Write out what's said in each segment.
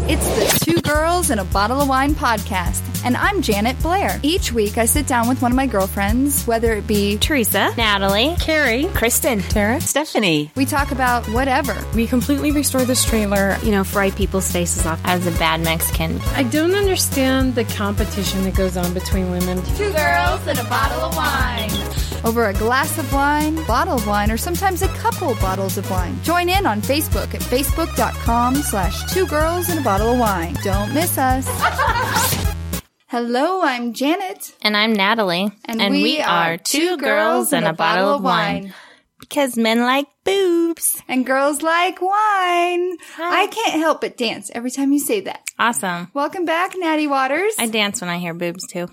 It's the Two Girls and a Bottle of Wine podcast, and I'm Janet Blair. Each week I sit down with one of my girlfriends, whether it be Teresa, Natalie, Carrie, Kristen, Tara, Stephanie. We talk about whatever. We completely restore this trailer. Fry people's faces off as a bad Mexican. I don't understand the competition that goes on between women. Two girls and a bottle of wine. Over a glass of wine, bottle of wine, or sometimes a couple bottles of wine. Join in on Facebook at facebook.com/2girlsandabottle-of-wine. Don't miss us. Hello, I'm Janet. And I'm Natalie. And we are Two Girls and a Bottle of Wine. Because men like boobs. And girls like wine. Hi. I can't help but dance every time you say that. Awesome. Welcome back, Natty Waters. I dance when I hear boobs, too.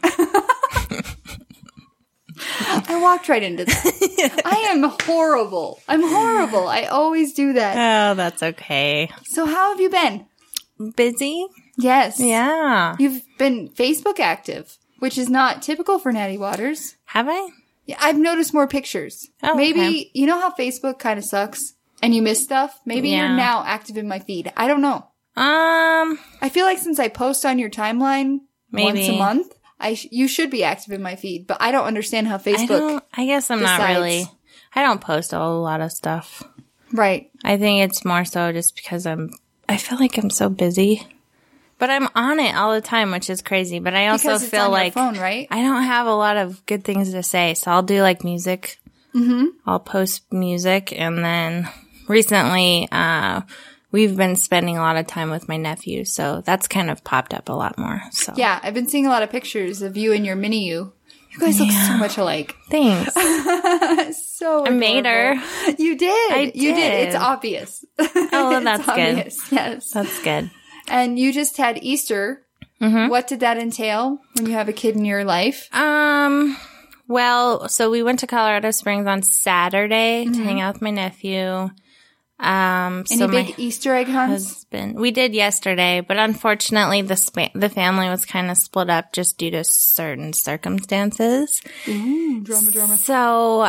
I walked right into that. I am horrible. I'm horrible. I always do that. Oh, that's okay. So how have you been? Busy? Yes. Yeah. You've been Facebook active, which is not typical for Natty Waters. Have I? Yeah, I've noticed more pictures. Oh, Maybe, okay. You know how Facebook kind of sucks and you miss stuff? Maybe Yeah. you're now active in my feed. I don't know. I I feel like since I post on your timeline Maybe. once a month, you should be active in my feed, but I don't understand how Facebook I guess I'm not decides. really. I don't post a lot of stuff. Right. I think it's more so just because I feel like I'm so busy. But I'm on it all the time, which is crazy. But I also Because it's feel on your like phone, right? I don't have a lot of good things to say. So I'll do like music. Mm-hmm. I'll post music. And then recently, we've been spending a lot of time with my nephew. So that's kind of popped up a lot more. So Yeah, I've been seeing a lot of pictures of you and your mini you. You guys look so much alike. Thanks. So I made her. adorable. You did. You did. It's did. obvious. Oh, that's It's good. obvious. Yes. That's good. And you just had Easter. Mm-hmm. What did that entail when you have a kid in your life? Well, so we went to Colorado Springs on Saturday to hang out with my nephew. Any big Easter egg hunts? We did yesterday, but unfortunately the family was kind of split up just due to certain circumstances. Ooh, drama. So,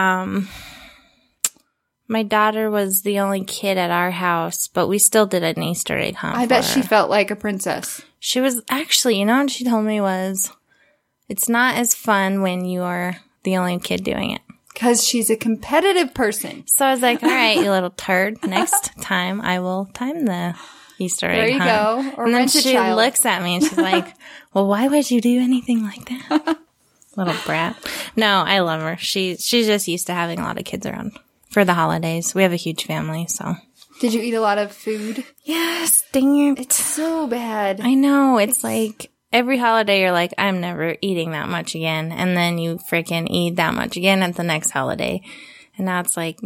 my daughter was the only kid at our house, but we still did an Easter egg hunt. I bet for she her. felt like a princess. She was actually, you know what she told me was, it's not as fun when you're the only kid doing it. Because she's a competitive person. So I was like, all right, you little turd. Next time I will time the Easter egg There you hunt. go. Or and then rent a she child. looks at me and she's like, well, why would you do anything like that? Little brat. No, I love her. She's just used to having a lot of kids around for the holidays. We have a huge family, so. Did you eat a lot of food? Yes, dang it. It's so bad. I know. It's like every holiday you're like, I'm never eating that much again. And then you freaking eat that much again at the next holiday. And now it's like,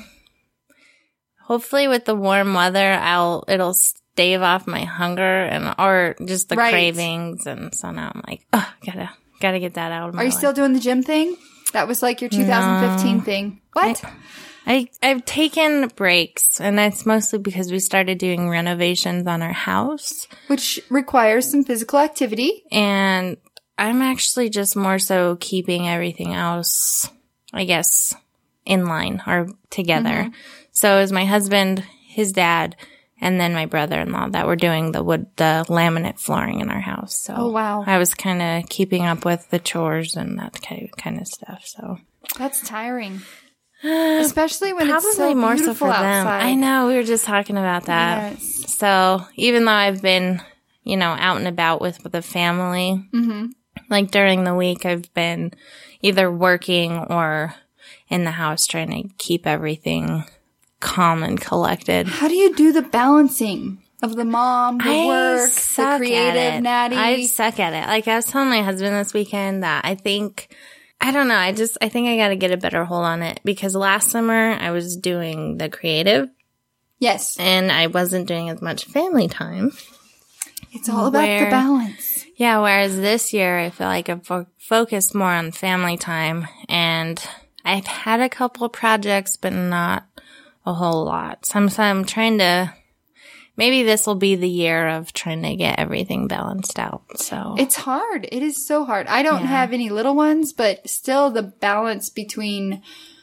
hopefully with the warm weather, it'll stave off my hunger or just the Right. cravings. And so now I'm like, oh, gotta get that out of my Are you life. still doing the gym thing? That was like your 2015 thing. What? I've taken breaks, and that's mostly because we started doing renovations on our house. Which requires some physical activity. And I'm actually just more so keeping everything else, I guess, in line or together. Mm-hmm. So it was my husband, his dad, and then my brother-in-law that were doing the laminate flooring in our house. So Oh, wow. I was kind of keeping up with the chores and that kind of stuff. So That's tiring. Especially when it's so probably more so beautiful for them. outside. I know, we were just talking about that. Yes. So even though I've been, out and about with the family, like during the week, I've been either working or in the house trying to keep everything calm and collected. How do you do the balancing of the mom, the work, the suck creative at it. Natty? I suck at it. Like I was telling my husband this weekend that I think I think I got to get a better hold on it because last summer I was doing the creative Yes. and I wasn't doing as much family time. It's all about the balance. Yeah, whereas this year I feel like I've focused more on family time and I've had a couple of projects, but not a whole lot. So I'm trying to, maybe this will be the year of trying to get everything balanced out. So It's hard. It is so hard. I don't have any little ones, but still the balance between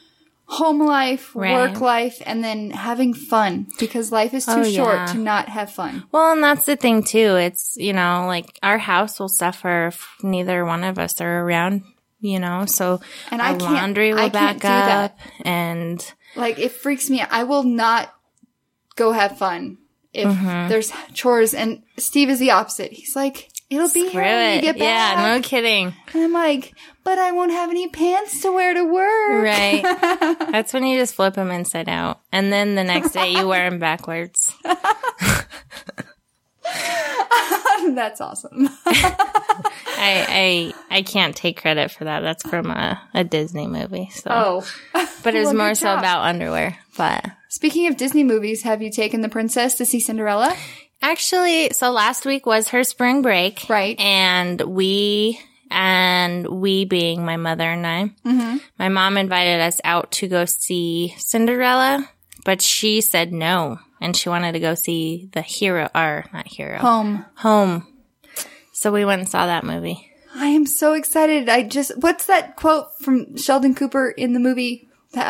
home life, Right. work life, and then having fun because life is too short yeah. to not have fun. Well, and that's the thing too. It's, like our house will suffer if neither one of us are around, so And our laundry will I can't back do that. up and Like, it freaks me out. I will not go have fun if Mm-hmm. there's chores. And Steve is the opposite. He's like, it'll be screw here when you it. get back. Yeah, no kidding. And I'm like, but I won't have any pants to wear to work. Right. That's when you just flip them inside out. And then the next day you wear them backwards. That's awesome. I can't take credit for that. That's from a Disney movie. So, Oh. but it was Well, more good so job. about underwear. But Speaking of Disney movies, have you taken the princess to see Cinderella? actually, so last week was her spring break. Right. And we being my mother and I, my mom invited us out to go see Cinderella, but she said no. And she wanted to go see Home. So we went and saw that movie. I am so excited. What's that quote from Sheldon Cooper in the movie?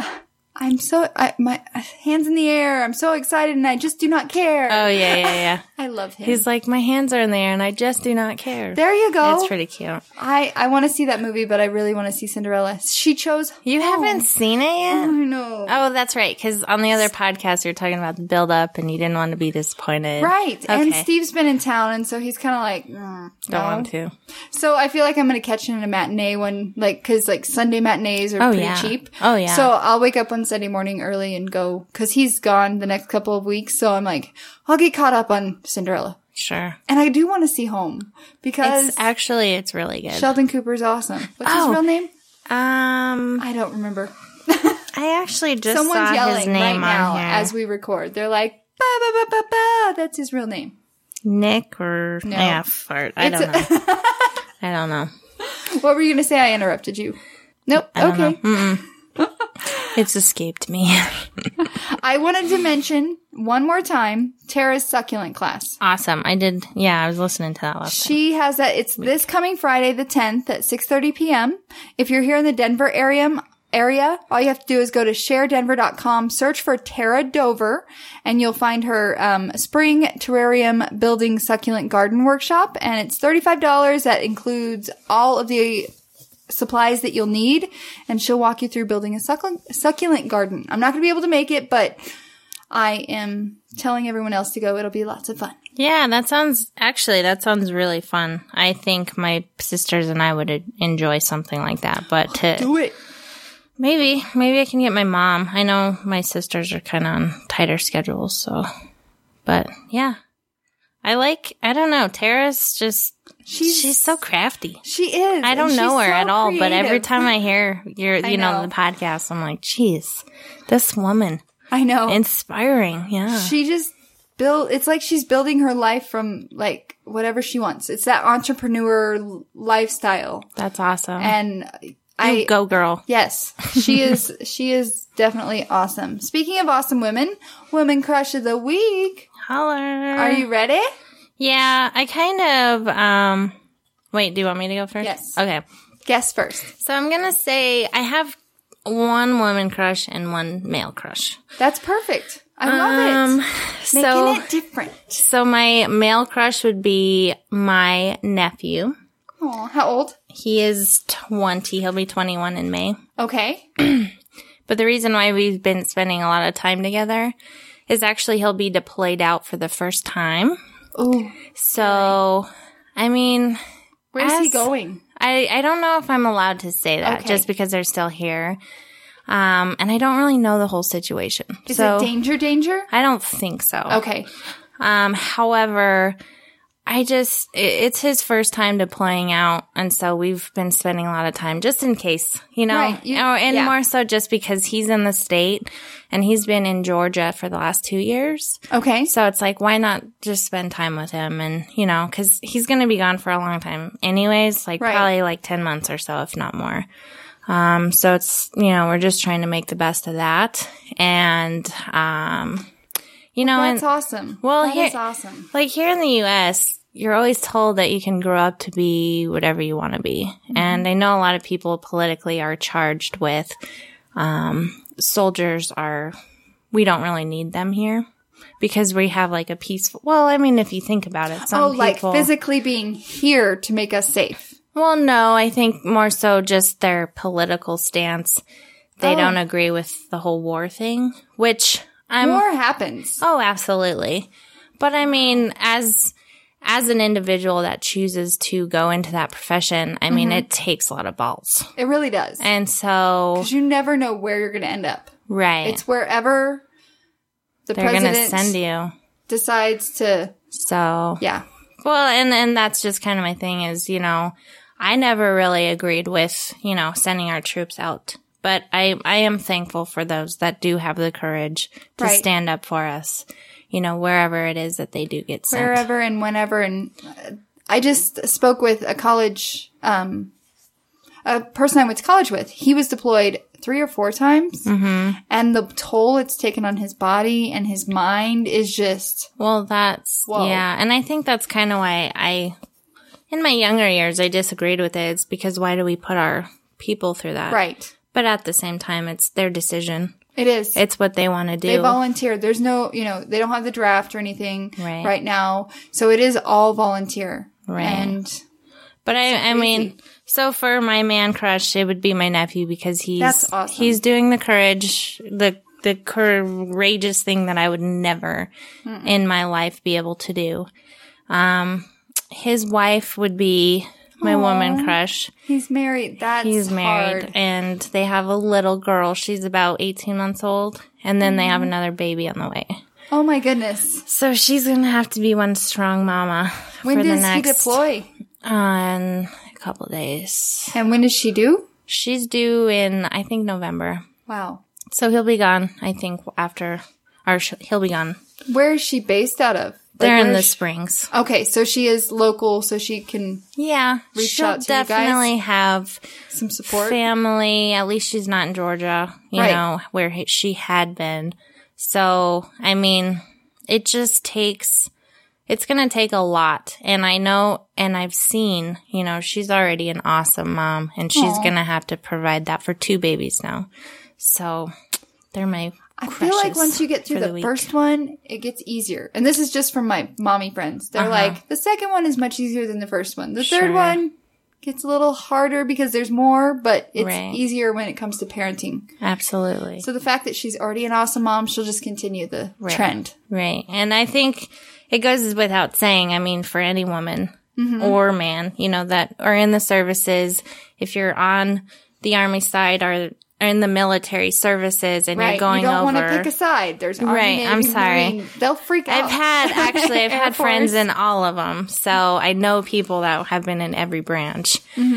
My hands in the air. I'm so excited and I just do not care. Oh, yeah. I love him. He's like, my hands are in the air and I just do not care. There you go. It's pretty cute. I want to see that movie, but I really want to see Cinderella. She chose You Home. haven't seen it yet? I know. Oh, that's right. Because on the other podcast, you're talking about the build up and you didn't want to be disappointed. Right. Okay. And Steve's been in town, and so he's kind of like, Don't want to. So I feel like I'm going to catch it in a matinee one, because Sunday matinees are pretty cheap. Oh, yeah. So I'll wake up on Sunday morning early and go, because he's gone the next couple of weeks. So I'm like, I'll get caught up on Cinderella. Sure. And I do want to see Home because It's really good. Sheldon Cooper's awesome. What's his real name? I don't remember. I actually just Someone's saw yelling his name right now on here. as we record. They're like, ba ba ba ba ba. That's his real name. Nick or No. yeah, fart. I don't know. I don't know. What were you going to say? I interrupted you. Nope. Okay. It's escaped me. I wanted to mention one more time Tara's succulent class. Awesome. I did. Yeah, I was listening to that last time. She has that. It's this coming Friday, the 10th at 6:30 p.m. If you're here in the Denver area, all you have to do is go to sharedenver.com, search for Tara Dover, and you'll find her spring terrarium building succulent garden workshop. And it's $35. That includes all of the supplies that you'll need, and she'll walk you through building a succulent garden. I'm not going to be able to make it, but I am telling everyone else to go. It'll be lots of fun. Yeah, that sounds really fun. I think my sisters and I would enjoy something like that, but Do it. maybe I can get my mom. I know my sisters are kind of on tighter schedules, so, but yeah. I don't know, Tara's just, she's so crafty. She is. I don't and know she's her so at all, but every creative. time I hear know. the podcast, I'm like, geez, this woman, I know. inspiring. Yeah. She just it's like she's building her life from whatever she wants. It's that entrepreneur lifestyle. That's awesome. And You go girl. yes, she is definitely awesome. Speaking of awesome women crush of the week. Holler. Are you ready? Yeah, I kind of, wait, do you want me to go first? Yes. Okay. Guess first. So I'm going to say I have one woman crush and one male crush. That's perfect. I love it. Making it different. So my male crush would be my nephew. Oh, how old? He is 20. He'll be 21 in May. Okay. But the reason why we've been spending a lot of time together is actually he'll be deployed out for the first time. Ooh. So, I mean, Where's he going? I don't know if I'm allowed to say that Okay. just because they're still here. And I don't really know the whole situation. Is so it danger? I don't think so. Okay. However, it's his first time deploying out. And so we've been spending a lot of time just in case, Right. Yeah. more so just because he's in the state and he's been in Georgia for the last 2 years. Okay. So it's like, why not just spend time with him? And, cause he's going to be gone for a long time anyways, Right. probably 10 months or so, if not more. So it's, we're just trying to make the best of that. And, That's awesome. Well, that is awesome. here in the U.S., you're always told that you can grow up to be whatever you want to be. Mm-hmm. And I know a lot of people politically are charged with, soldiers we don't really need them here because we have like a peaceful, well, I mean, if you think about it, some like people, physically being here to make us safe. well, no, I think more so just their political stance. They don't agree with the whole war thing, which War happens. Oh, absolutely. But I mean, as an individual that chooses to go into that profession, I mean, it takes a lot of balls. It really does. And so, Because you never know where you're going to end up. right. It's wherever the They're going to president send you. decides to, So, yeah. well, and that's just kind of my thing is, I never really agreed with, sending our troops out. But I am thankful for those that do have the courage to Right. stand up for us, wherever it is that they do get sent. Wherever and whenever. And I just spoke with a college, a person I went to college with. He was deployed 3 or 4 times. Mm-hmm. And the toll it's taken on his body and his mind is just, Well, that's, Whoa. yeah. And I think that's kind of why in my younger years, I disagreed with it. It's because why do we put our people through that? right. But at the same time, it's their decision. It is. It's what they want to do. They volunteer. There's no, they don't have the draft or anything Right. right now. So it is all volunteer. Right. And But I mean, so for my man crush, it would be my nephew because That's awesome. he's doing the courageous thing that I would never in my life be able to do. His wife would be my woman crush. he's married. That's He's married hard. and they have a little girl. She's about 18 months old and then they have another baby on the way. Oh my goodness. So she's going to have to be one strong mama When for the does he next deploy? on a couple of days. And when does she do? She's due in, I think, November. Wow. So he'll be gone, I think, he'll be gone. Where is she based out of? They're in where the is she- Springs. Okay, so she is local, so she can Yeah. Reach she'll out to you guys? definitely have some support. family. At least she's not in Georgia, Right. where she had been. So, I mean, it just takes, it's going to take a lot. And I know, and I've seen, she's already an awesome mom and she's going to have to provide that for 2 babies now. So, they're my I feel like crushes once you get through for the week. first one, it gets easier. And this is just from my mommy friends. They're like, the second one is much easier than the first one. The third Sure. one gets a little harder because there's more, but it's Right. easier when it comes to parenting. Absolutely. So the fact that she's already an awesome mom, she'll just continue the trend. Right. And I think it goes without saying, I mean, for any woman or man, that are in the services, if you're on the Army side or in the military services and Right. you're going you don't over. want to pick a side. There's Army, Right, Navy, I'm sorry. Marine. They'll freak out. I've had Air friends Force. in all of them. So I know people that have been in every branch.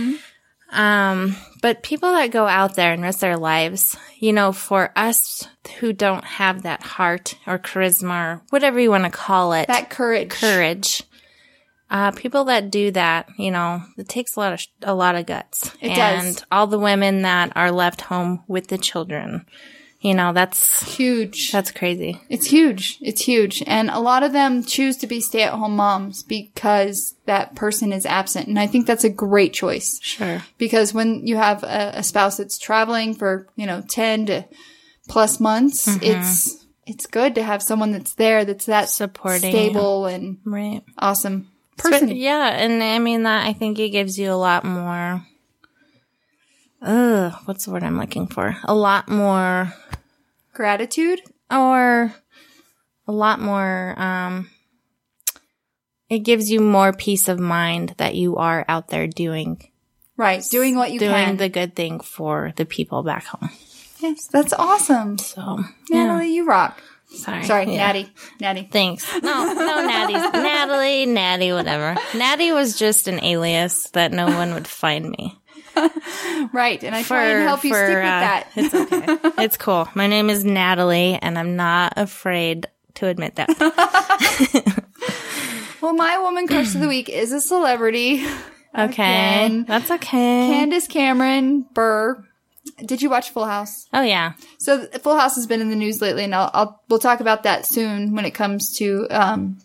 But people that go out there and risk their lives, for us who don't have that heart or charisma or whatever you want to call it, That courage. people that do that, it takes a lot of guts. It and does. all the women that are left home with the children, that's Huge. crazy. It's huge. It's huge. And a lot of them choose to be stay-at-home moms because that person is absent. And I think that's a great choice. Sure. Because when you have a spouse that's traveling for, 10 to plus months, it's good to have someone that's there, that's that Supporting stable and Right. awesome person. Yeah, and I mean that I think it gives you a lot more what's the word I'm looking for? A lot more Gratitude. or a lot more it gives you more peace of mind that you are out there doing Right. Doing what you can. the good thing for the people back home. Yes. That's awesome. So, yeah. Natalie, you rock. Sorry, Yeah. Natty. Thanks. No, Natty's Natty, whatever. Natty was just an alias that no one would find me. Right. And I try and help you stick with that. It's okay. It's cool. My name is Natalie, and I'm not afraid to admit that. Well, my woman crush of the week is a celebrity. Okay. Again. That's okay. Candace Cameron Burr. Did you watch Full House? Oh, yeah. So Full House has been in the news lately, and we'll talk about that soon when it comes to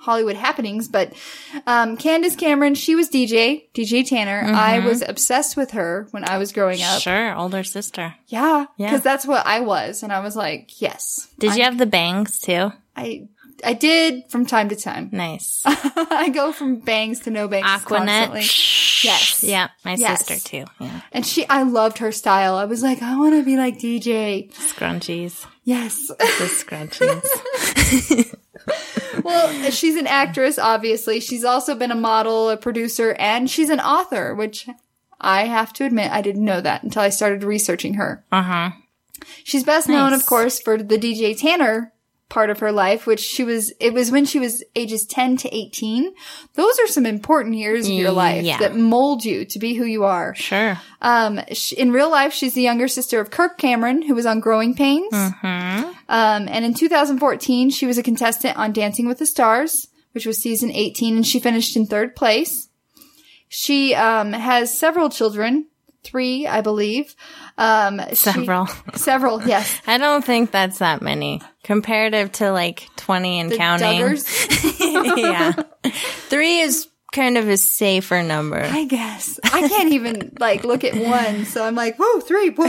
Hollywood happenings, but Candace Cameron, she was DJ Tanner. I was obsessed with her when I was growing up. Sure, older sister. Yeah, Yeah. because that's what I was, and I was like, yes. Did you have the bangs too? I did from time to time. Nice. I go from bangs to no bangs Aquanet. constantly. Yes. Yeah, my Yes. sister too. Yeah. And I loved her style. I was like, I want to be like DJ. Scrunchies. Yes. The scrunchies. Well, she's an actress, obviously. She's also been a model, a producer, and she's an author, which I have to admit, I didn't know that until I started researching her. Uh-huh. She's best known, of course, for the DJ Tanner part of her life, which it was when she was ages 10 to 18. Those are some important years of your life that mold you to be who you are. Sure. In real life, she's the younger sister of Kirk Cameron, who was on Growing Pains. Mm-hmm. And in 2014, she was a contestant on Dancing with the Stars, which was season 18, and she finished in 3rd place. She has several children, 3, I believe. Several, yes. I don't think that's that many. Comparative to like 20 and The counting. Duggars? Yeah. 3 is kind of a safer number. I guess. I can't even look at 1, so I'm like, whoa, 3, whoa.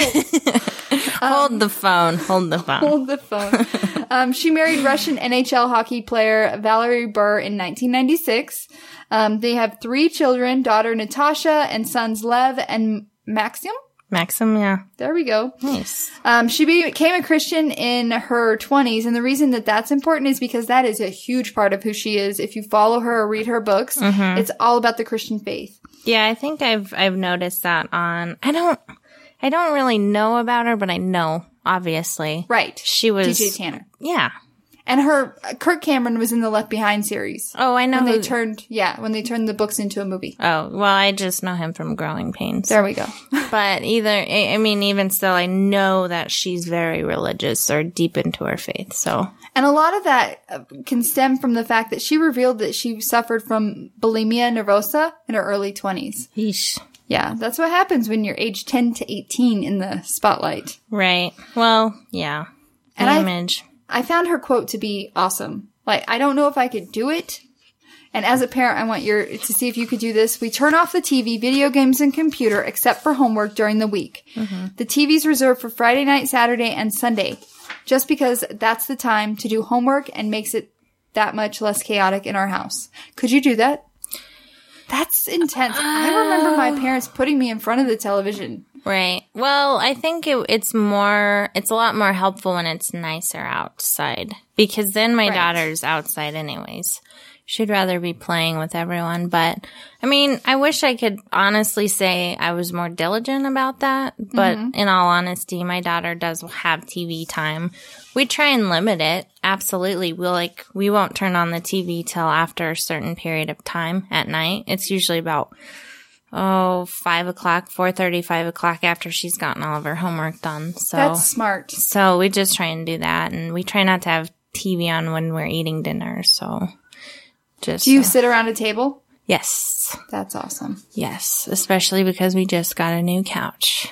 Hold the phone. Hold the phone. She married Russian NHL hockey player Valery Burr in 1996. They have 3 children, daughter Natasha and sons Lev and Maxim. Maxim, yeah. There we go. Nice. She became a Christian in her 20s, and the reason that that's important is because that is a huge part of who she is. If you follow her or read her books, it's all about the Christian faith. Yeah, I think I've noticed that on. I don't really know about her, but I know, obviously. Right. She was DJ Tanner. Yeah. And Kirk Cameron was in the Left Behind series. Oh, I know. When they turned the books into a movie. Oh, well, I just know him from Growing Pains. There we go. But even still, I know that she's very religious or deep into her faith, so. And a lot of that can stem from the fact that she revealed that she suffered from bulimia nervosa in her early 20s. Yeesh. Yeah, that's what happens when you're age 10 to 18 in the spotlight. Right. Well, yeah. And image. I found her quote to be awesome. I don't know if I could do it. And as a parent, I want to see if you could do this. We turn off the TV, video games, and computer except for homework during the week. Mm-hmm. The TV's reserved for Friday night, Saturday, and Sunday, just because that's the time to do homework and makes it that much less chaotic in our house. Could you do that? That's intense. I remember my parents putting me in front of the television. Right. Well, I think it's a lot more helpful when it's nicer outside, because then my daughter's outside anyways. She'd rather be playing with everyone. But I wish I could honestly say I was more diligent about that. But in all honesty, my daughter does have TV time. We try and limit it. Absolutely. We won't turn on the TV till after a certain period of time at night. It's usually about 5 o'clock, 4:30, 5 o'clock after she's gotten all of her homework done. So that's smart. So we just try and do that, and we try not to have TV on when we're eating dinner. So just. Do you sit around a table? Yes. That's awesome. Yes, especially because we just got a new couch.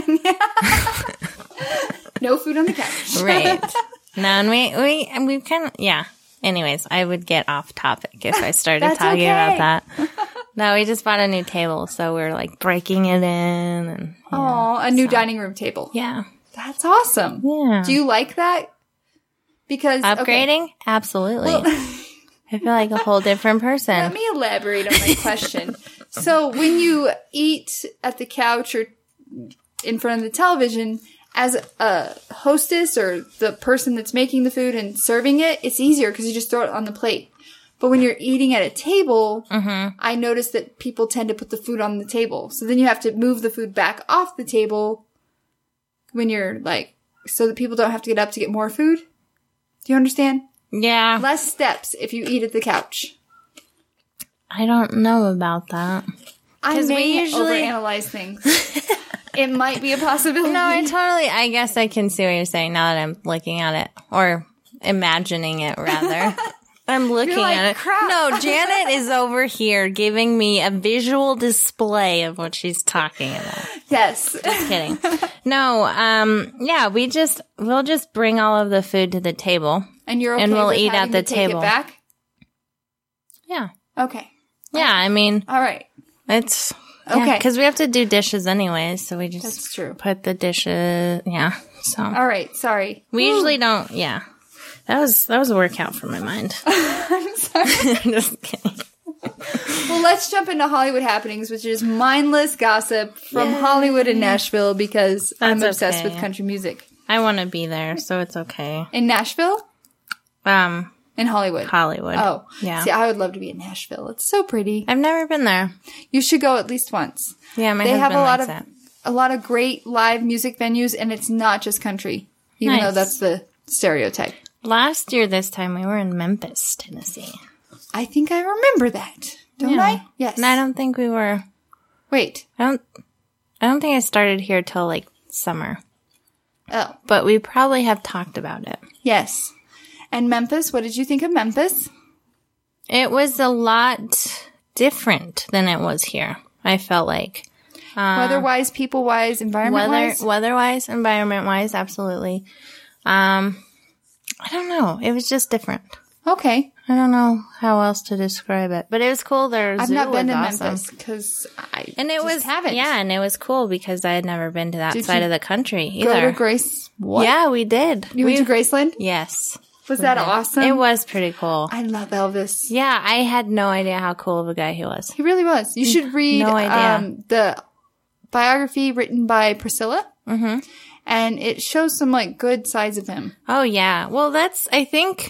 No food on the couch. Right. No, and we kind of, yeah. Anyways, I would get off topic if I started talking about that. No, we just bought a new table, so we're breaking it in. And a new dining room table. Yeah. That's awesome. Yeah. Do you like that? Because upgrading? Okay. Absolutely. Well, I feel like a whole different person. Let me elaborate on my question. So when you eat at the couch or in front of the television, as a hostess or the person that's making the food and serving it, it's easier because you just throw it on the plate. But when you're eating at a table, I notice that people tend to put the food on the table. So then you have to move the food back off the table when you're so that people don't have to get up to get more food. Do you understand? Yeah. Less steps if you eat at the couch. I don't know about that. I may usually overanalyze things. It might be a possibility. No, I guess I can see what you're saying now that I'm looking at it. Or imagining it, rather. I'm looking at it. Crap. No, Janet is over here giving me a visual display of what she's talking about. Yes. Just kidding. No, yeah, we'll just bring all of the food to the table. And you're okay and we'll with eat having at the to take table. It back? Yeah. Okay. Yeah, I mean, All right. it's... Okay. Because we have to do dishes anyways, so we just That's true. put the dishes... Yeah, so... All right. Sorry. We usually don't... Yeah. That was a workout for my mind. I'm sorry. Just kidding. Well, let's jump into Hollywood happenings, which is mindless gossip from Hollywood and Nashville because I'm That's obsessed okay. with country music. I want to be there, so it's okay. In Nashville? In Hollywood. Hollywood. Oh. Yeah. See, I would love to be in Nashville. It's so pretty. I've never been there. You should go at least once. Yeah, my They have husband likes it. a lot of great live music venues, and it's not just country, even Nice. though that's the stereotype. Last year, this time, we were in Memphis, Tennessee. I think I remember that. Don't I? Yes. And I don't think we were... Wait. I don't think I started here till, like, summer. Oh. But we probably have talked about it. Yes. And Memphis, what did you think of Memphis? It was a lot different than it was here, I felt like. Weather-wise, people-wise, environment-wise? Weather-wise, environment-wise, absolutely. I don't know. It was just different. Okay. I don't know how else to describe it, but it was cool. I've not been to awesome. Memphis because I And it was haven't. yeah, and it was cool because I had never been to that Did side you of the country Go either. to Grace. What? Yeah, we did. You went to Graceland? Yes. Was that awesome? It was pretty cool. I love Elvis. Yeah, I had no idea how cool of a guy he was. He really was. You should read No idea. The biography written by Priscilla. Mm-hmm. And it shows some like good sides of him. Oh yeah. Well, that's I think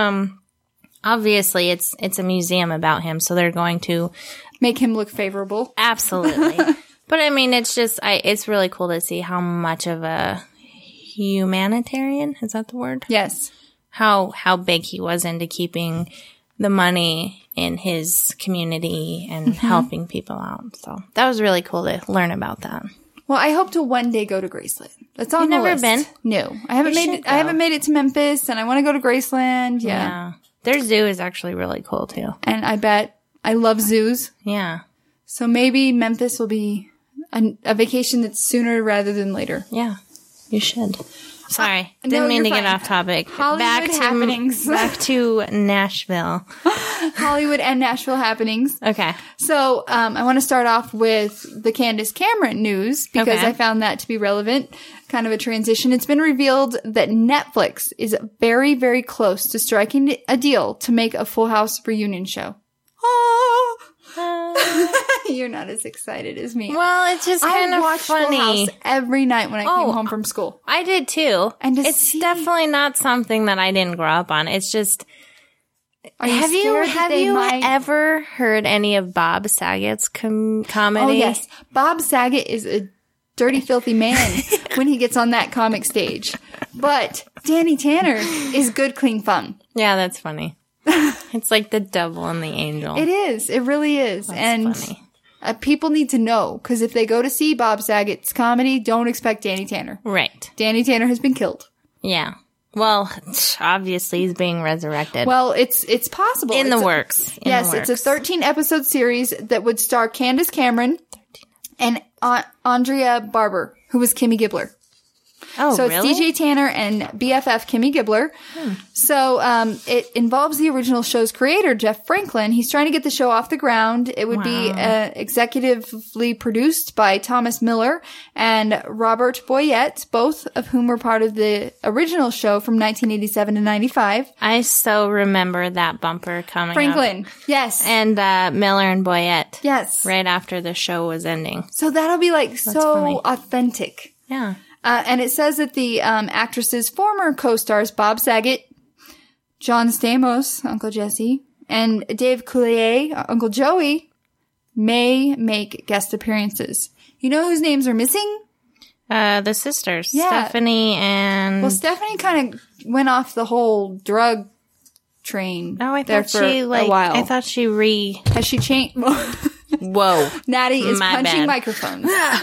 obviously it's a museum about him, so they're going to Make him look favorable. absolutely. But I mean, it's just it's really cool to see how much of a humanitarian, is that the word? Yes. How big he was into keeping the money in his community and helping people out. So that was really cool to learn about that. Well, I hope to one day go to Graceland. That's on You've the never list. been? No, I haven't You made should it. I haven't go. made it to Memphis, and I want to go to Graceland. Yeah. Their zoo is actually really cool too. And I bet I love zoos, Yeah. so maybe Memphis will be a vacation that's sooner rather than later. Yeah. You should. Sorry. no, Didn't mean to you're get fine. off topic. Hollywood happenings. Back to Nashville. Hollywood and Nashville happenings. Okay. So I want to start off with the Candace Cameron news because Okay. I found that to be relevant. Kind of a transition. It's been revealed that Netflix is very, very close to striking a deal to make a Full House reunion show. You're not as excited as me. Well, it's just kind I of watched Full funny. House every night when I came Oh. home from school. I did too. And to it's see- definitely not something that I didn't grow up on. It's just Are have you scared that have they you might- ever heard any of Bob Saget's comedy? Oh yes, Bob Saget is a dirty, filthy man when he gets on that comic stage. But Danny Tanner is good, clean fun. Yeah, that's funny. It's like the devil and the angel. It is. It really is. And funny. people need to know because if they go to see Bob Saget's comedy, don't expect Danny Tanner. Right. Danny Tanner has been killed. Yeah. Well, obviously he's being resurrected. Well, it's possible. in the It's a- works. In Yes, the it's a works. 13-episode series that would star Candace Cameron and Andrea Barber, who was Kimmy Gibbler. Oh, So really? it's DJ Tanner and BFF Kimmy Gibbler. So it involves the original show's creator, Jeff Franklin. He's trying to get the show off the ground. It would be executively produced by Thomas Miller and Robert Boyette, both of whom were part of the original show from 1987 to 95. I so remember that bumper coming up. Franklin, yes. And Miller and Boyette. Yes. Right after the show was ending. So that'll be like so funny. authentic. Yeah. And it says that the actress's former co-stars Bob Saget, John Stamos, Uncle Jesse, and Dave Coulier, Uncle Joey, may make guest appearances. You know whose names are missing? The sisters. Yeah. Stephanie and... Well, Stephanie kind of went off the whole drug train Oh, I there thought for she, like... a while. I thought she Has she changed? Whoa. Natty is My punching bad. microphones.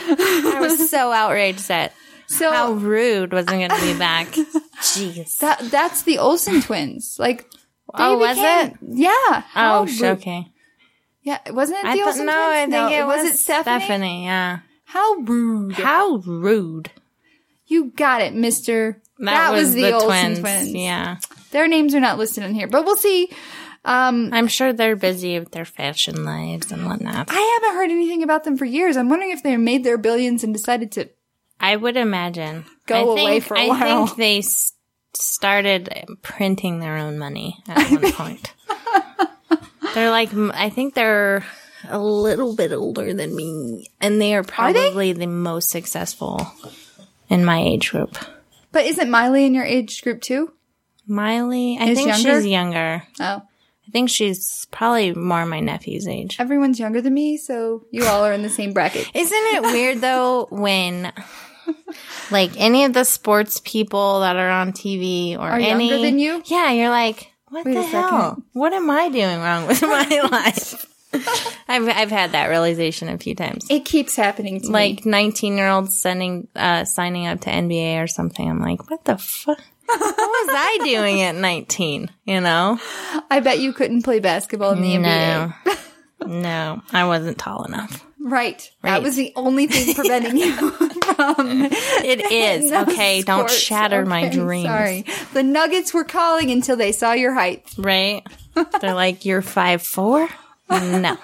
I was so outraged at So how rude wasn't going to be back. Jeez. that's the Olsen twins. Like, Oh, they was became- it? Yeah. How Oh, rude. okay. Yeah, wasn't it the I thought, Olsen no, twins? I think No, it was it Stephanie? Yeah. How rude. How rude. You got it, mister. That was the the Olsen twins. twins. Yeah. Their names are not listed in here, but we'll see. I'm sure they're busy with their fashion lives and whatnot. I haven't heard anything about them for years. I'm wondering if they made their billions and decided to I would imagine. Go away for a while. I think they started printing their own money at one point. They're like, I think they're a little bit older than me, and they are probably the most successful in my age group. But isn't Miley in your age group too? Miley, I think she's younger. Oh. I think she's probably more my nephew's age. Everyone's younger than me, so you all are in the same bracket. Isn't it weird, though, when, like, any of the sports people that are on TV or are younger than you? Yeah, you're like, what the hell? What am I doing wrong with my life? I've had that realization a few times. It keeps happening to me. Like 19-year-olds signing up to NBA or something. I'm like, what the fuck? What was I doing at 19? You know? I bet you couldn't play basketball in the NBA. No, I wasn't tall enough. Right. That was the only thing preventing you from. It is. Okay, sports. Don't shatter my dreams. Sorry. The Nuggets were calling until they saw your height. Right? They're like, you're 5'4"? No.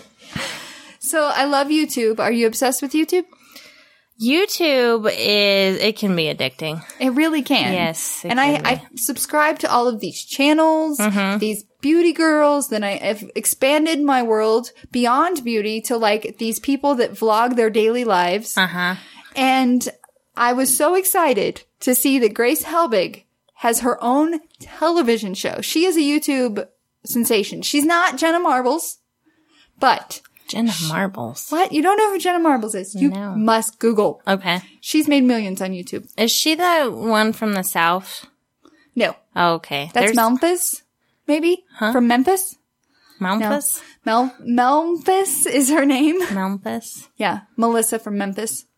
So I love YouTube. Are you obsessed with YouTube? YouTube it can be addicting. It really can. Yes. And I subscribe to all of these channels, these beauty girls. Then I have expanded my world beyond beauty to like these people that vlog their daily lives. And I was so excited to see that Grace Helbig has her own television show. She is a YouTube sensation. She's not Jenna Marbles, but... Jenna Marbles. What? You don't know who Jenna Marbles is? You must Google. Okay. She's made millions on YouTube. Is she the one from the South? No. Oh, okay. That's Memphis, maybe? Huh? From Memphis? Memphis? No. Memphis is her name. Memphis? Yeah. Melissa from Memphis.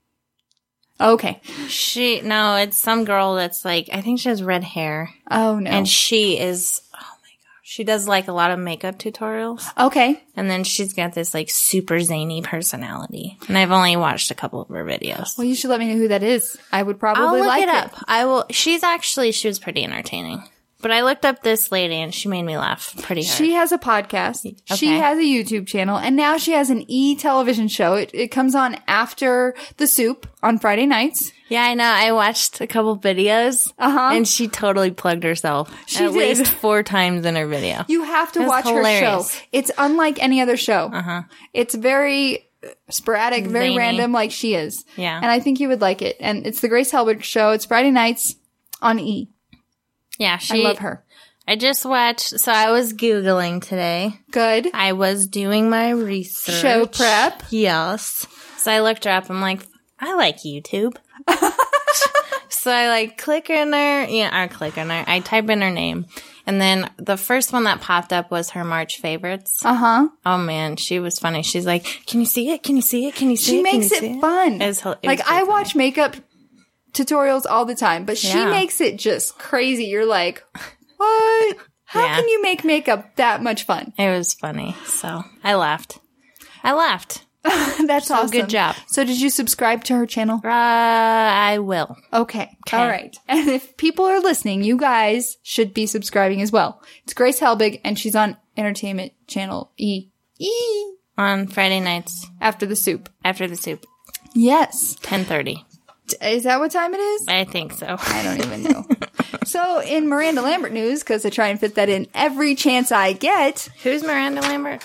Okay. No, it's some girl that's like, I think she has red hair. Oh, no. And she is... She does, like, a lot of makeup tutorials. Okay. And then she's got this, like, super zany personality. And I've only watched a couple of her videos. Well, you should let me know who that is. I would probably like it. I'll look it up. I will. She was pretty entertaining. But I looked up this lady, and she made me laugh pretty hard. She has a podcast. Okay. She has a YouTube channel. And now she has an television show. It comes on after The Soup on Friday nights. Yeah, I know. I watched a couple videos. And she totally plugged herself. She at least 4 times in her video. You have to watch her show. It's unlike any other show. It's very sporadic, very random like she is. Yeah. And I think you would like it. And it's the Grace Helbig show. It's Friday nights on E! Yeah, I love her. I just watched, so I was Googling today. Good. I was doing my research. Show prep. Yes. So I looked her up. I'm like, I like YouTube. So I click in her. I type in her name. And then the first one that popped up was her March favorites. Oh man, she was funny. She's like, can you see it? Can you see it? Can you see it? She makes it fun. I watch makeup tutorials all the time, but she makes it just crazy. You're like, what? How can you make makeup that much fun? It was funny. So I laughed. That's awesome. Good job. So did you subscribe to her channel? I will. Okay. All right. And if people are listening, you guys should be subscribing as well. It's Grace Helbig, and she's on Entertainment Channel E! On Friday nights. After the Soup. Yes. 10:30. Is that what time it is? I think so. I don't even know. So, in Miranda Lambert news, because I try and fit that in every chance I get. Who's Miranda Lambert?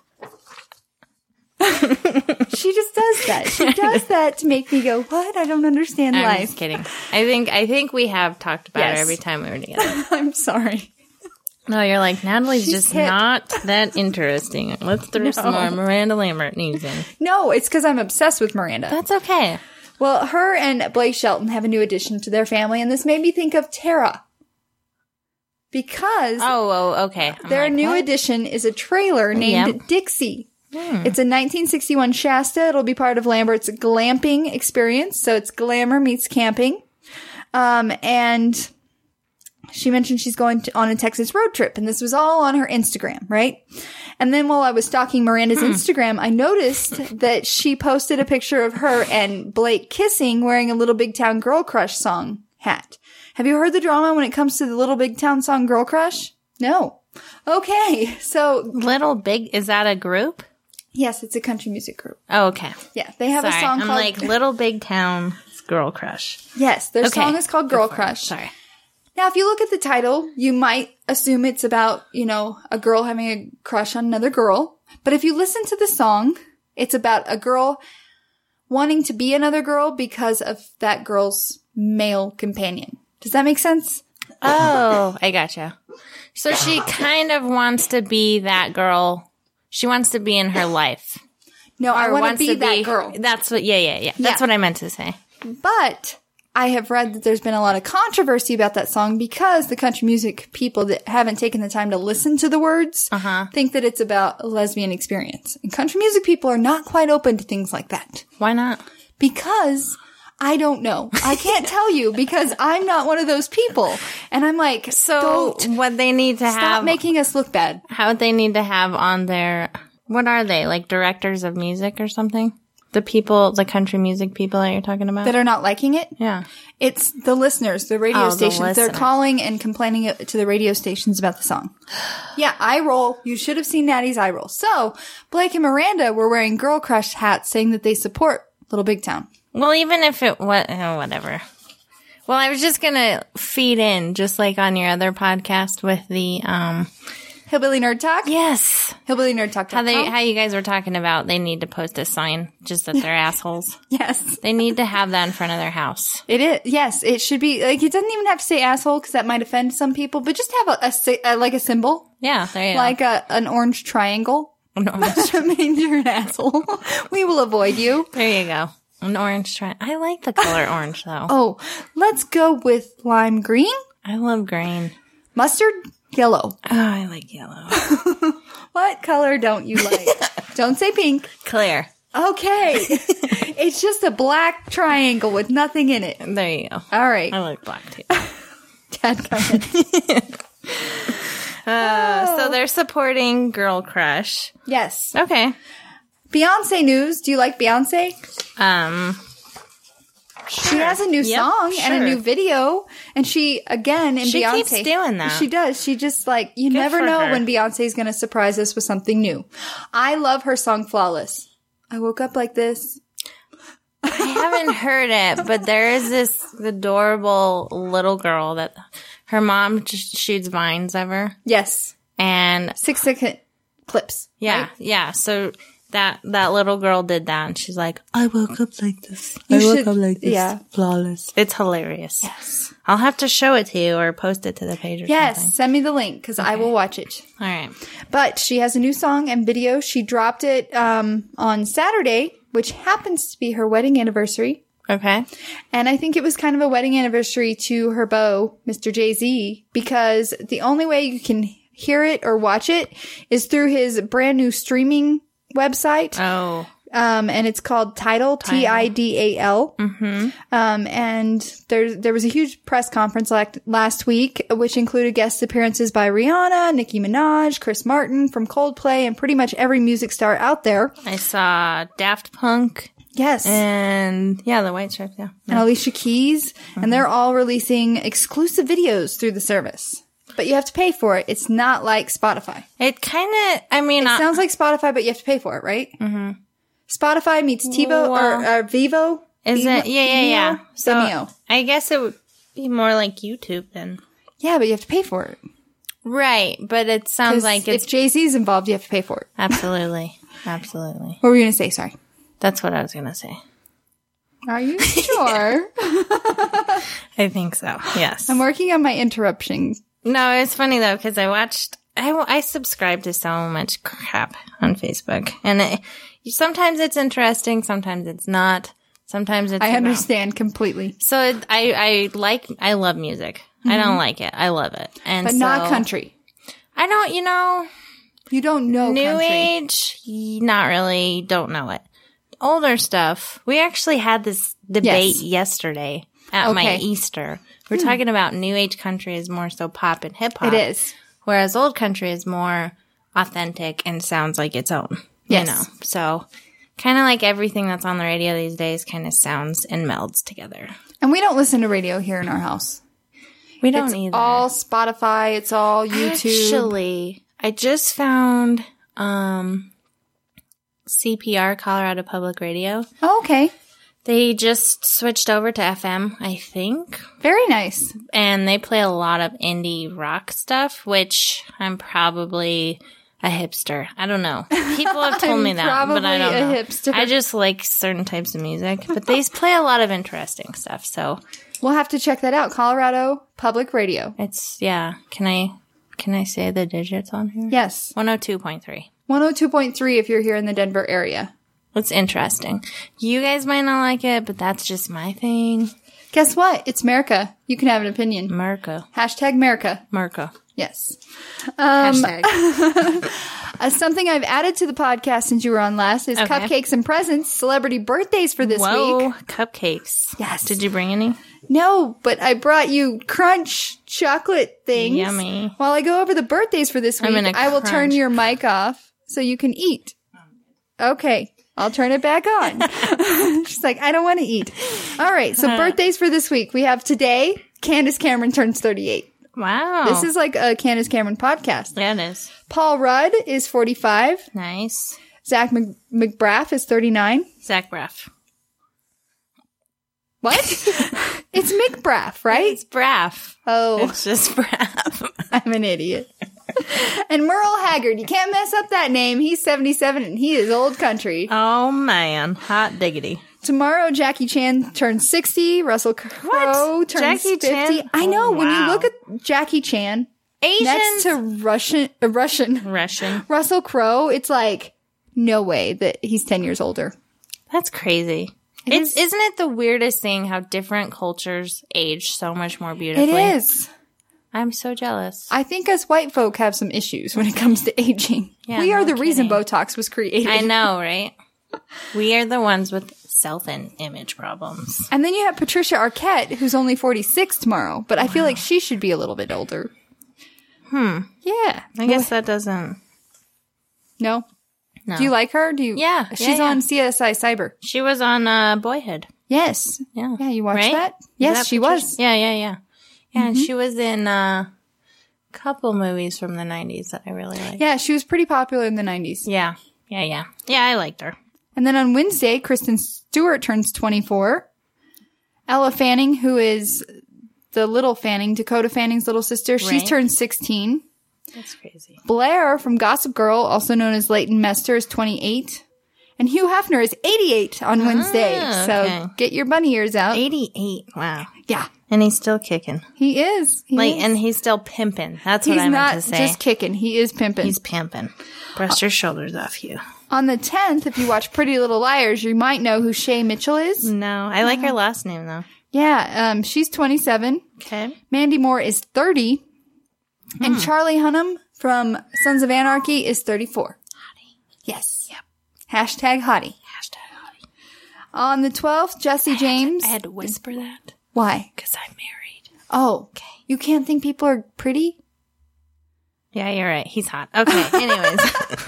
She just does that. She does that to make me go, what? I don't understand life. I'm just kidding. I think we have talked about her every time we were together. I'm sorry. No, you're like, Natalie's just not that interesting. Let's throw some more Miranda Lambert news in. No, it's because I'm obsessed with Miranda. That's okay. Well, her and Blake Shelton have a new addition to their family, and this made me think of Tara. Because okay. Their new addition is a trailer named Dixie. It's a 1961 Shasta. It'll be part of Lambert's glamping experience. So it's glamour meets camping. And she mentioned she's going on a Texas road trip, and this was all on her Instagram, right? And then while I was stalking Miranda's Instagram, I noticed that she posted a picture of her and Blake kissing wearing a Little Big Town Girl Crush song hat. Have you heard the drama when it comes to the Little Big Town song Girl Crush? No. Okay, so Little Big, is that a group? yes, it's a country music group. Oh, okay. Yeah, they have Sorry, a song I'm called like Little Big Town Girl Crush. yes, their Okay. song is called Girl Crush. Sorry. Now, if you look at the title, you might assume it's about, a girl having a crush on another girl. But if you listen to the song, it's about a girl wanting to be another girl because of that girl's male companion. Does that make sense? Oh, I gotcha. So she kind of wants to be that girl. She wants to be in her life. No, I Or want to wants be that girl. That's what, yeah. That's what I meant to say. But I have read that there's been a lot of controversy about that song because the country music people that haven't taken the time to listen to the words think that it's about a lesbian experience. And country music people are not quite open to things like that. Why not? Because I don't know. I can't tell you because I'm not one of those people. And I'm like, So don't what they need to stop have, making us look bad. how they need to have on their, what are they, like directors of music or something? The people, the country music people that you're talking about? That are not liking it. Yeah. It's the listeners, the radio Oh, the stations. They're listeners. calling and complaining to the radio stations about the song. Yeah, eye roll. You should have seen Natty's eye roll. So, Blake and Miranda were wearing Girl Crush hats saying that they support Little Big Town. Well, even if it was, whatever. Well, I was just gonna feed in, just like on your other podcast with the, Hillbilly Nerd Talk? yes. Hillbilly Nerd Talk. How you guys were talking about they need to post a sign just that they're assholes. Yes. They need to have that in front of their house. It is. Yes, it should be. Like, it doesn't even have to say asshole because that might offend some people, but just have a symbol. Yeah, there you go. Like an orange triangle. An orange- That means you're an asshole. We will avoid you. there you go. An orange I like the color orange though. Oh, let's go with lime green, I love green. mustard, yellow. Oh, I like yellow. What color don't you like? Don't say pink. Clear. Okay. It's just a black triangle with nothing in it. There you go. All right. I like black too. Dad, come in. So they're supporting Girl Crush. Yes. Okay. Beyonce news. Do you like Beyonce? She has a new Yep, song and a sure. new video. And she, again, in She Beyonce. keeps doing that. She does. She just like, you Good never for know her. when Beyonce's going to surprise us with something new. I love her song Flawless. I woke up like this. I haven't heard it, but there is this adorable little girl that her mom just shoots vines of her. Yes. And 6-second clips. yeah, right? yeah. So that little girl did that and she's like, I woke up like this. You I woke should- up like this. yeah. Flawless. It's hilarious. Yes. I'll have to show it to you or post it to the page or Yes. something. Send me the link because I will watch it. All right. But she has a new song and video. She dropped it on Saturday, which happens to be her wedding anniversary. Okay. And I think it was kind of a wedding anniversary to her beau, Mr. Jay-Z, because the only way you can hear it or watch it is through his brand new streaming website. Oh. And it's called Tidal, Tidal. Mm-hmm. And there was a huge press conference last week, which included guest appearances by Rihanna, Nicki Minaj, Chris Martin from Coldplay, and pretty much every music star out there. I saw Daft Punk Yes. and yeah, the White Stripes, yeah. And Alicia Keys. And they're all releasing exclusive videos through the service. But you have to pay for it. It's not like Spotify. It kind of, I mean, It sounds like Spotify, but you have to pay for it, right? Mm-hmm. Spotify meets TiVo or Vivo. is Vimeo? it? Yeah. So Vimeo. I guess it would be more like YouTube then. Yeah, but you have to pay for it. Right. But it sounds 'Cause like it's if Jay-Z's involved, you have to pay for it. absolutely. Absolutely. What were you going to say? Sorry. That's what I was going to say. Are you sure? I think so. Yes. I'm working on my interruption. No, it's funny though, because I subscribe to so much crap on Facebook. And sometimes it's interesting, sometimes it's not. Sometimes it's I about- understand completely. So I love music. I don't like it. I love it. And But so, not country. I don't, You don't know new country. age, not really, don't know it. Older stuff. We actually had this debate Yes. yesterday at my Okay. Easter. We're talking about new age country is more so pop and hip hop. It is. Whereas old country is more authentic and sounds like its own. Yes. You know? So kind of like everything that's on the radio these days kind of sounds and melds together. And we don't listen to radio here in our house. We don't It's either. all Spotify. It's all YouTube. Actually, I just found CPR, Colorado Public Radio. Oh, okay. They just switched over to FM, I think. Very nice. And they play a lot of indie rock stuff, which I'm probably a hipster. I don't know. People have told me that, but I don't probably know. a hipster. I just like certain types of music, but they play a lot of interesting stuff. So We'll have to check that out. Colorado Public Radio. it's, yeah. Can I say the digits on here? Yes. 102.3. 102.3 if you're here in the Denver area. It's interesting. You guys might not like it, but that's just my thing. Guess what? It's America. You can have an opinion. Merca. Hashtag America. Merca. Yes. Hashtag. Something I've added to the podcast since you were on last is Okay. cupcakes and presents, celebrity birthdays for this Whoa, week. cupcakes. Yes. Did you bring any? No, but I brought you crunch chocolate things. Yummy. While I go over the birthdays for this week, I'm gonna I will turn crunch. your mic off so you can eat. Okay. I'll turn it back on. She's like, I don't want to eat. All right. So birthdays for this week. We have today, Candace Cameron turns 38. Wow. This is like a Candace Cameron podcast. Yeah, it is. Paul Rudd is 45. Nice. Zach McBraff is 39. Zach Braff. What? It's McBraff, right? It's Braff. Oh, It's just Braff. I'm an idiot. And Merle Haggard. You can't mess up that name. He's 77 and he is old country. Oh, man. Hot diggity. Tomorrow, Jackie Chan turns 60. Russell Crowe turns Jackie 50. Chan? I know. Oh, When you wow. look at Jackie Chan next Asians. to Russian. Russell Crowe, it's like, no way that he's 10 years older. That's crazy. Isn't it the weirdest thing how different cultures age so much more It beautifully? is. I'm so jealous. I think us white folk have some issues when it comes to aging. Yeah, We are no the reason kidding. Botox was created. I know, right? We are the ones with self-image problems. And then you have Patricia Arquette, who's only 46 tomorrow, but I feel like she should be a little bit older. Yeah. I guess that doesn't... No? No. Do you like her? Yeah, She's yeah. on CSI Cyber. She was on Boyhood. Yes. Yeah. Yeah, you watched Right? that? Is Yes, that she Patricia? was. Yeah. Yeah, and she was in a couple movies from the 90s that I really like. Yeah, she was pretty popular in the 90s. Yeah, I liked her. And then on Wednesday, Kristen Stewart turns 24. Ella Fanning, who is the little Fanning, Dakota Fanning's little sister, she's Right. turned 16. That's crazy. Blair from Gossip Girl, also known as Leighton Mester, is 28. And Hugh Hefner is 88 on Wednesday. okay. So get your bunny ears out. 88. Wow. Yeah, And he's still kicking. he is. He is. And he's still pimping. That's what He's I not meant to say. just kicking. He is pimping. He's pimping. Brush your shoulders off, you. On the 10th, if you watch Pretty Little Liars, you might know who Shay Mitchell is. No, I like her last name, though. Yeah, she's 27. Okay. Mandy Moore is 30. And Charlie Hunnam from Sons of Anarchy is 34. Hottie. Yes. Yep. Hashtag hottie. On the 12th, Jesse James. I had to whisper that Why? because I'm married. Oh, okay. You can't think people are pretty? Yeah, you're right. He's hot. Okay, anyways.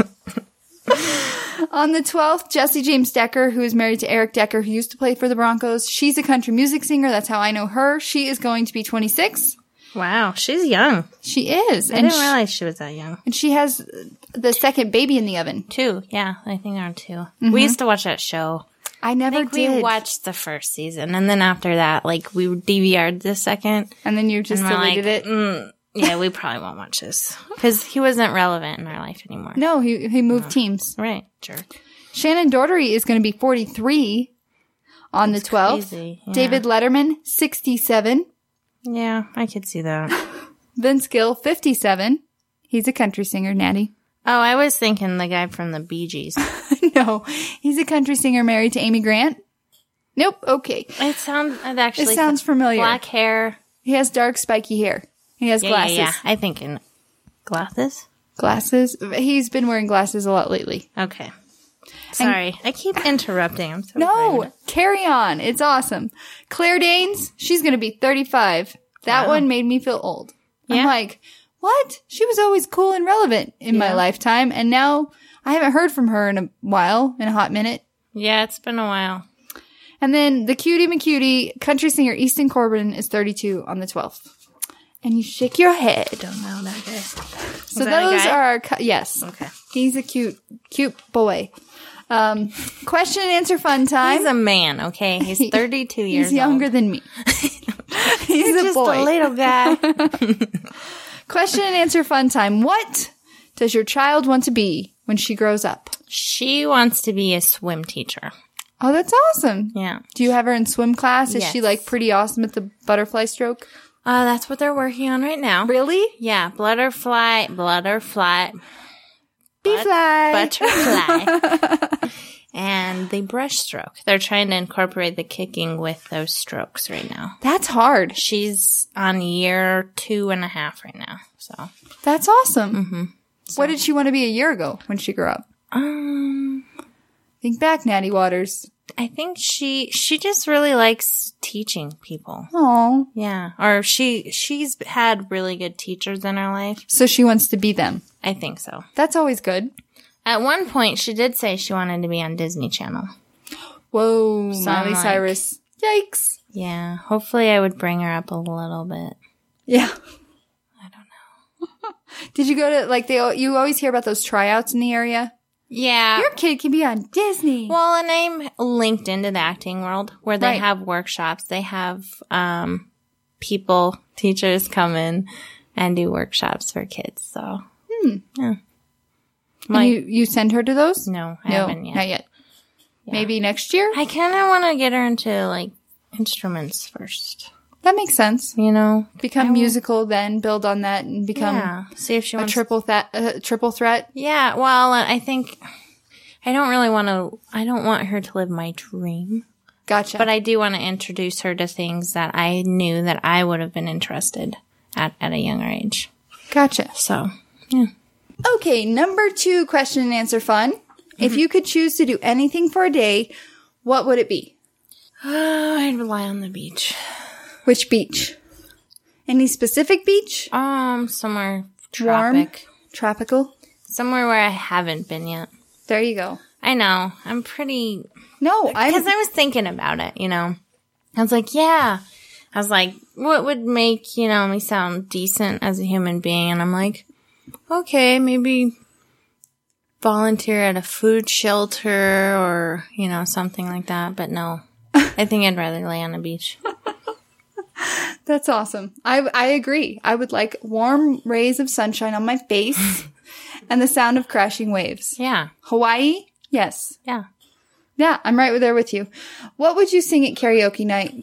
On the 12th, Jesse James Decker, who is married to Eric Decker, who used to play for the Broncos. She's a country music singer. That's how I know her. She is going to be 26. Wow, she's young. She is. I And didn't realize she was that young. and she has the second baby in the oven. 2, yeah, I think there are 2. We used to watch that show. I never I think did. we watched the first season, and then after that, like, we DVR'd the second. And then you just And we're deleted like, it. Yeah, we probably won't watch this. Because he wasn't relevant in our life anymore. No, he moved teams. Right, jerk. Shannon Daugherty is going to be 43 on the 12th. Crazy, yeah. David Letterman, 67. Yeah, I could see that. Vince Gill, 57. He's a country singer, Natty. Oh, I was thinking the guy from the Bee Gees. No, he's a country singer married to Amy Grant. Nope. Okay. It sounds familiar. Black hair. He has dark, spiky hair. He has glasses. Yeah. I think in glasses. Glasses. He's been wearing glasses a lot lately. Okay. Sorry, I keep interrupting. I'm so No, rude. carry on. It's awesome. Claire Danes, she's going to be 35. That Wow. one made me feel old. I'm Yeah. like, what? She was always cool and relevant in my lifetime. And now I haven't heard from her in a while, in a hot minute. Yeah, it's been a while. And then the cutie McCutie country singer Easton Corbin is 32 on the 12th. And you shake your head. Don't know that guy. So those are our yes. Okay. He's a cute boy. Question and answer fun time. He's a man, okay? He's 32 years old. He's younger than me. He's a just boy. a little guy. Question and answer fun time. What does your child want to be when she grows up? She wants to be a swim teacher. Oh, that's awesome. Yeah. Do you have her in swim class? Is she Yes. like pretty awesome at the butterfly stroke? That's what they're working on right now. Really? Yeah, butterfly, Bee fly. butterfly, and the brushstroke. They're trying to incorporate the kicking with those strokes right now. That's hard. She's on year 2.5 right now. So, That's awesome. Mm-hmm. What did she want to be a year ago when she grew up? Think back, Natty Waters. I think she just really likes teaching people. Oh, Yeah, or she's had really good teachers in her life. so she wants to be them. I think so. That's always good. At one point, she did say she wanted to be on Disney Channel. Whoa, So Miley I'm like- Cyrus. Yikes. Yeah, hopefully I would bring her up a little bit. Yeah. I don't know. Did you go to, like, you always hear about those tryouts in the area? Yeah. Your kid can be on Disney. Well, and I'm linked into the acting world where they Right. have workshops. They have teachers come in and do workshops for kids. So, yeah. And you send her to those? No, I haven't yet. Not yet. Maybe next year? I kind of want to get her into, like, instruments first. That makes sense. You know? Become musical, then build on that and become Yeah. See if she a wants triple threat. Yeah, well, I think I don't want her to live my dream. Gotcha. But I do want to introduce her to things that I knew that I would have been interested at a younger age. Gotcha. So, yeah. Okay, number 2 question and answer fun. If you could choose to do anything for a day, what would it be? I'd rely on the beach. Which beach? Any specific beach? Somewhere Warm? Tropical? somewhere where I haven't been yet. There you go. I know. I'm pretty, No, because I was thinking about it, you know. I was like, yeah. I was like, what would make, me sound decent as a human being? And I'm like, okay, maybe volunteer at a food shelter or, something like that. But no, I think I'd rather lay on the beach. That's awesome. I agree. I would like warm rays of sunshine on my face and the sound of crashing waves. Yeah. Hawaii? Yes. Yeah. Yeah, I'm right there with you. What would you sing at karaoke night?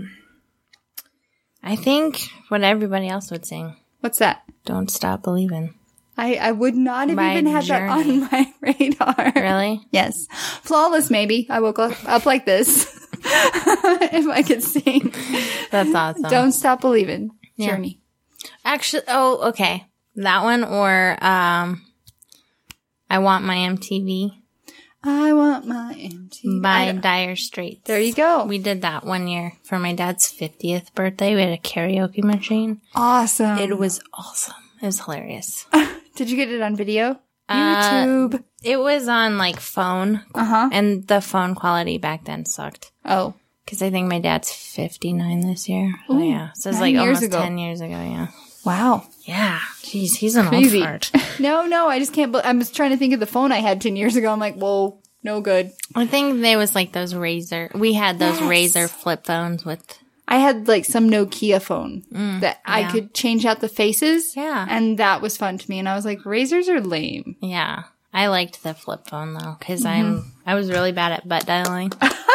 I think what everybody else would sing. What's that? Don't Stop Believing. I would not have My even had that Journey. on my radar. Really? Yes. Flawless, maybe. I woke up like this. If I could sing. That's awesome. Don't Stop Believing. Yeah. Journey. Actually, okay. That one or I Want My MTV I want my MTV. by Dire Straits. There you go. We did that one year for my dad's 50th birthday. We had a karaoke machine. Awesome. It was awesome. It was hilarious. Did you get it on video? YouTube. It was on like phone. Uh-huh. And the phone quality back then sucked. Oh. Because I think my dad's 59 this year. Oh, yeah. So it's 9 like years almost ago. 10 years ago, yeah. Wow. Yeah. Jeez, he's an Crazy. old fart. No, I just can't. I was trying to think of the phone I had 10 years ago. I'm like, whoa, no good. I think there was like those we had those Yes. Razor flip phones with, I had like some Nokia phone that I yeah. could change out the faces. Yeah. And that was fun to me. And I was like, razors are lame. yeah. I liked the flip phone though, because I was really bad at butt dialing.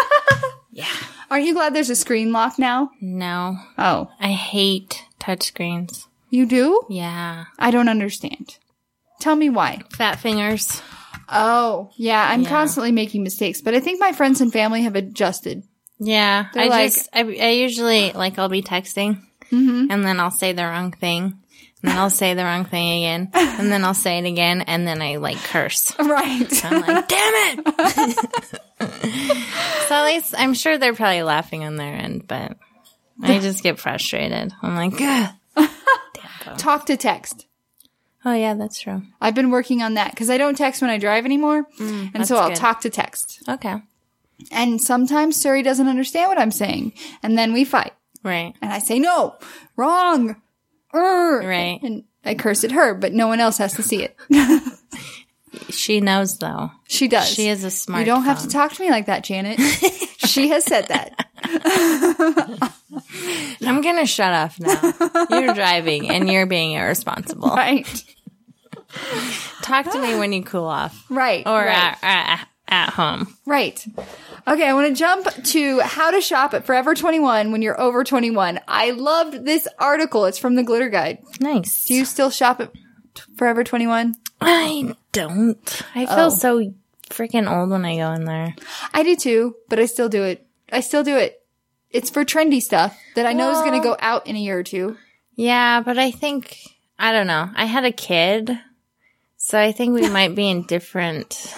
Aren't you glad there's a screen lock now? No. Oh, I hate touchscreens. you do? Yeah. I don't understand. Tell me why. Fat fingers. Oh, yeah. I'm Yeah. constantly making mistakes, but I think my friends and family have adjusted. Yeah. They're like- I usually, like, I'll be texting and then I'll say the wrong thing. And then I'll say the wrong thing again. And then I'll say it again. And then I, like, curse. Right. I'm like, damn it! So at least, I'm sure they're probably laughing on their end, but I just get frustrated. I'm like, ugh. Talk to text. Oh, yeah, that's true. I've been working on that because I don't text when I drive anymore. And that's so I'll good. talk to text. Okay. And sometimes Suri doesn't understand what I'm saying. And then we fight. Right. And I say, no, wrong. Right. And I curse at her, but no one else has to see it. She knows, though. She does. She is a smart You don't have to phone. talk to me like that, Janet. She has said that. I'm going to shut off now. You're driving and you're being irresponsible. Right. Talk to me when you cool off. Right. Or right. at home. Right. Okay, I want to jump to how to shop at Forever 21 when you're over 21. I loved this article. It's from the Glitter Guide. Nice. Do you still shop at Forever 21? I don't. I feel so freaking old when I go in there. I do too, but I still do it. It's for trendy stuff that I know is going to go out in a year or two. Yeah, but I think, I don't know. I had a kid, so I think we might be in different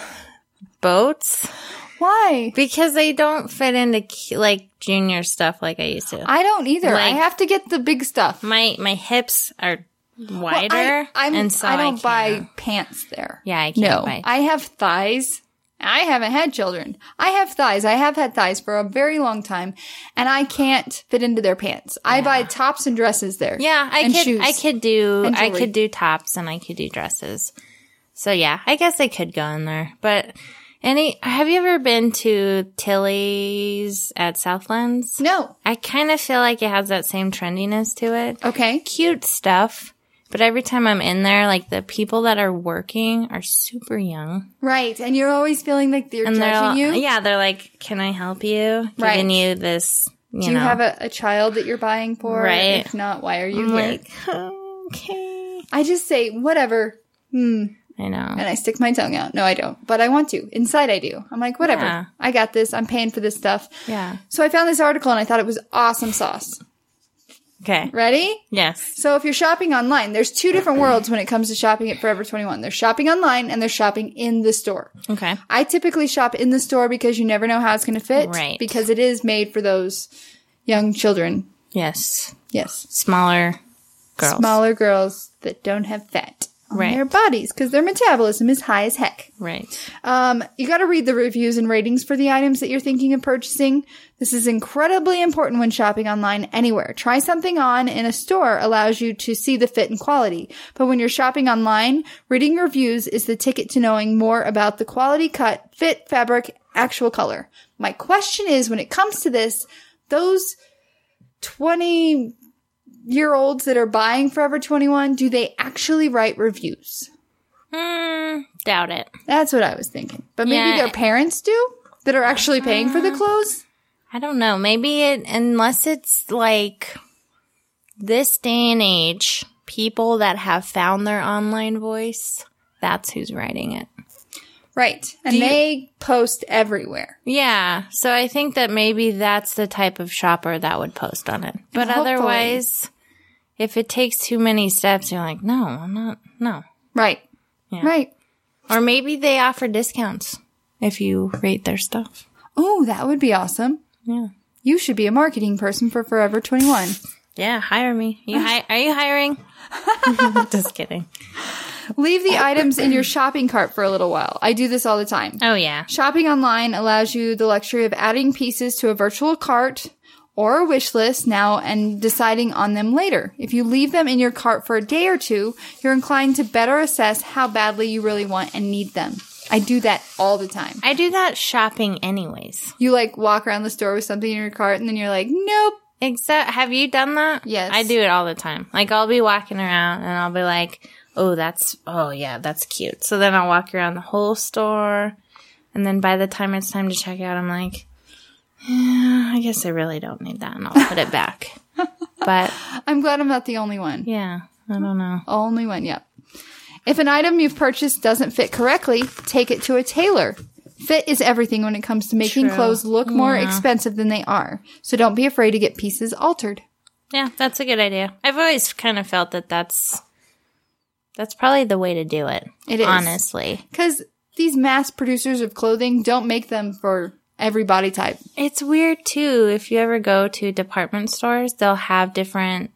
boats. Why? Because they don't fit into like junior stuff like I used to. I don't either. I Like- have to get the big stuff. My hips are wider, Well, and so I don't buy can't. pants there. Yeah, I can't No, buy. I have thighs. I haven't had children. I have thighs. I have had thighs for a very long time, and I can't fit into their pants. I buy tops and dresses there. Yeah, and shoes. I could do And I jewelry. could do tops and I could do dresses. So yeah, I guess I could go in there. But have you ever been to Tilly's at Southlands? No. I kind of feel like it has that same trendiness to it. Okay. Cute stuff. But every time I'm in there, like the people that are working are super young. Right. And you're always feeling like they're And judging you. Yeah, they're like, can I help you? Right. Giving you this, Do you have a child that you're buying for? Right. If not, why are you I'm here? like, okay. I just say, whatever. I know. And I stick my tongue out. No, I don't. But I want to. Inside I do. I'm like, whatever. Yeah. I got this. I'm paying for this stuff. Yeah. So I found this article and I thought it was awesome sauce. Okay. Ready? Yes. So if you're shopping online, there's two different worlds when it comes to shopping at Forever 21. There's shopping online and there's shopping in the store. Okay. I typically shop in the store because you never know how it's going to fit. Right. Because it is made for those young children. Yes. Yes. Smaller girls. Smaller girls that don't have fat on Right. their bodies because their metabolism is high as heck. Right. You got to read the reviews and ratings for the items that you're thinking of purchasing. This is incredibly important when shopping online anywhere. Try something on in a store allows you to see the fit and quality. But when you're shopping online, reading reviews is the ticket to knowing more about the quality, cut, fit, fabric, actual color. My question is, when it comes to this, those 20-year-olds that are buying Forever 21, do they actually write reviews? Doubt it. That's what I was thinking. But maybe Yeah. their parents do that are actually paying for the clothes? I don't know. Maybe unless it's like this day and age, people that have found their online voice, that's who's writing it. Right. And they post everywhere. Yeah. So I think that maybe that's the type of shopper that would post on it. But Hopefully. otherwise, if it takes too many steps, you're like, no, I'm not. No. Right. Yeah. Right. Or maybe they offer discounts if you rate their stuff. Oh, that would be awesome. Yeah. You should be a marketing person for Forever 21. Yeah, hire me. Are you hiring? Just kidding. Leave the items in your shopping cart for a little while. I do this all the time. Oh, yeah. Shopping online allows you the luxury of adding pieces to a virtual cart or a wish list now and deciding on them later. If you leave them in your cart for a day or two, you're inclined to better assess how badly you really want and need them. I do that all the time. I do that shopping anyways. You like walk around the store with something in your cart and then you're like, nope. Have you done that? Yes. I do it all the time. Like, I'll be walking around and I'll be like, oh, that's cute. So then I'll walk around the whole store. And then by the time it's time to check out, I'm like, I guess I really don't need that. And I'll put it back. But I'm glad I'm not the only one. yeah, I don't know. Only one, yep. If an item you've purchased doesn't fit correctly, take it to a tailor. Fit is everything when it comes to making True. clothes look more expensive than they are. So don't be afraid to get pieces altered. Yeah, that's a good idea. I've always kind of felt that that's probably the way to do it. It is. Honestly. Because these mass producers of clothing don't make them for every body type. It's weird too. If you ever go to department stores, they'll have different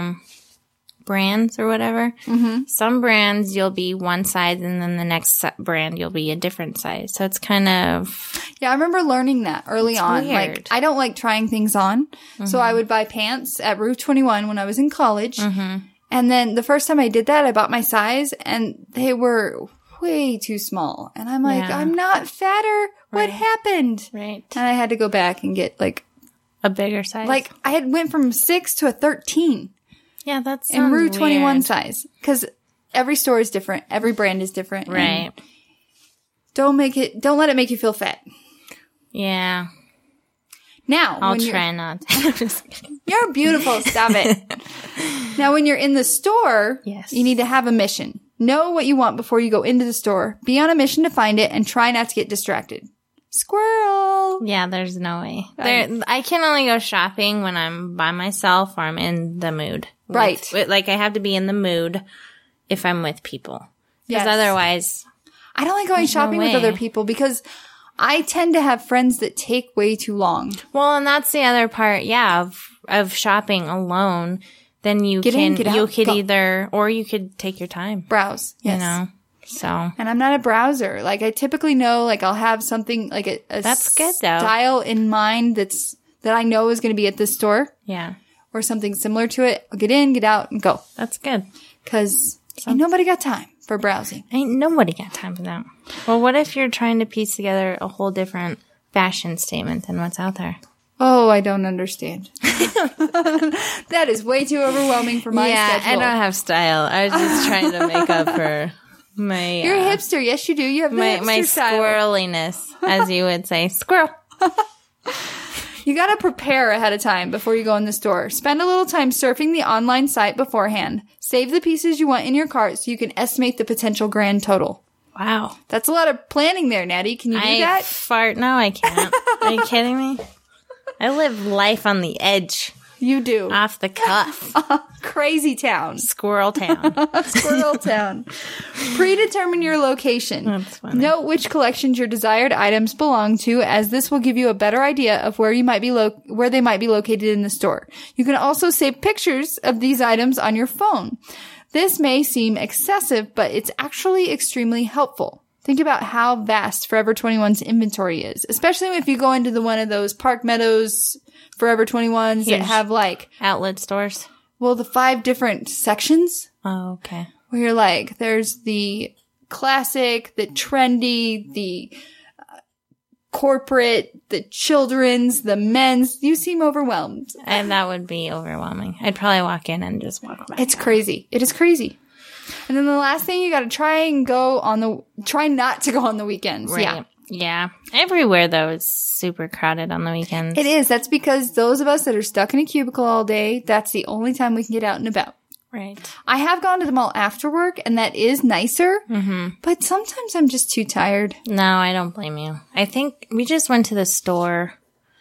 brands or whatever. Mm-hmm. Some brands you'll be one size, and then the next brand you'll be a different size. So it's kind of Yeah, I remember learning that early on. weird. Like, I don't like trying things on. So I would buy pants at Rue 21 when I was in college. And then the first time I did that, I bought my size and they were way too small. And I'm like, Yeah. I'm not fatter. What happened? Right. And I had to go back and get A bigger size. I had went from 6 to a 13 yeah, that's in Rue 21 size. Because every store is different. Every brand is different. and Right. Don't let it make you feel fat. Yeah. Now, I'll when try not to. you're beautiful. Stop it. Now, when you're in the store, Yes. you need to have a mission. Know what you want before you go into the store. Be on a mission to find it and try not to get distracted. Squirrel. Yeah, there's no way. I can only go shopping when I'm by myself or I'm in the mood. Right. Like, I have to be in the mood if I'm with people. Because Yes. otherwise, I don't like going shopping with way. other people because I tend to have friends that take way too long. well, and that's the other part, yeah, of shopping alone. Then you Get in, get out, you could go. either, or you could take your time, Browse. Yes. you know? So, And I'm not a browser. Like, I typically know, I'll have something, a That's good, though. style in mind that I know is going to be at this store yeah, or something similar to it. I'll get in, get out, and go. that's good. Because ain't nobody got time for browsing. Ain't nobody got time for that. Well, what if you're trying to piece together a whole different fashion statement than what's out there? Oh, I don't understand. That is way too overwhelming for my schedule. I don't have style. I was just trying to make up for my You're a hipster. Yes, you do. You have the hipster my style. squirreliness, as you would say. Squirrel. You gotta prepare ahead of time before you go in the store. Spend a little time surfing the online site beforehand. Save the pieces you want in your cart so you can estimate the potential grand total. Wow. That's a lot of planning there, Natty. Can you do I that? fart. No, I can't. Are you kidding me? I live life on the edge, You do. off the cuff. Crazy town. Squirrel town. Squirrel town. Predetermine your location. That's funny. Note which collections your desired items belong to, as this will give you a better idea of where you might be where they might be located in the store. You can also save pictures of these items on your phone. This may seem excessive, but it's actually extremely helpful. Think about how vast Forever 21's inventory is, especially if you go into one of those Park Meadows Forever 21s that Huge. have Outlet stores. the 5 different sections. Oh, okay. Where you're like, there's the classic, the trendy, the corporate, the children's, the men's. You seem overwhelmed. And that would be overwhelming. I'd probably walk in and just walk back. It's crazy. It is crazy. And then the last thing, you got to try not to go on the weekends. Right. Yeah. Yeah. Everywhere, though, is super crowded on the weekends. It is. That's because those of us that are stuck in a cubicle all day, that's the only time we can get out and about. Right. I have gone to the mall after work, and that is nicer. Mm-hmm. But sometimes I'm just too tired. No, I don't blame you. I think we just went to the store.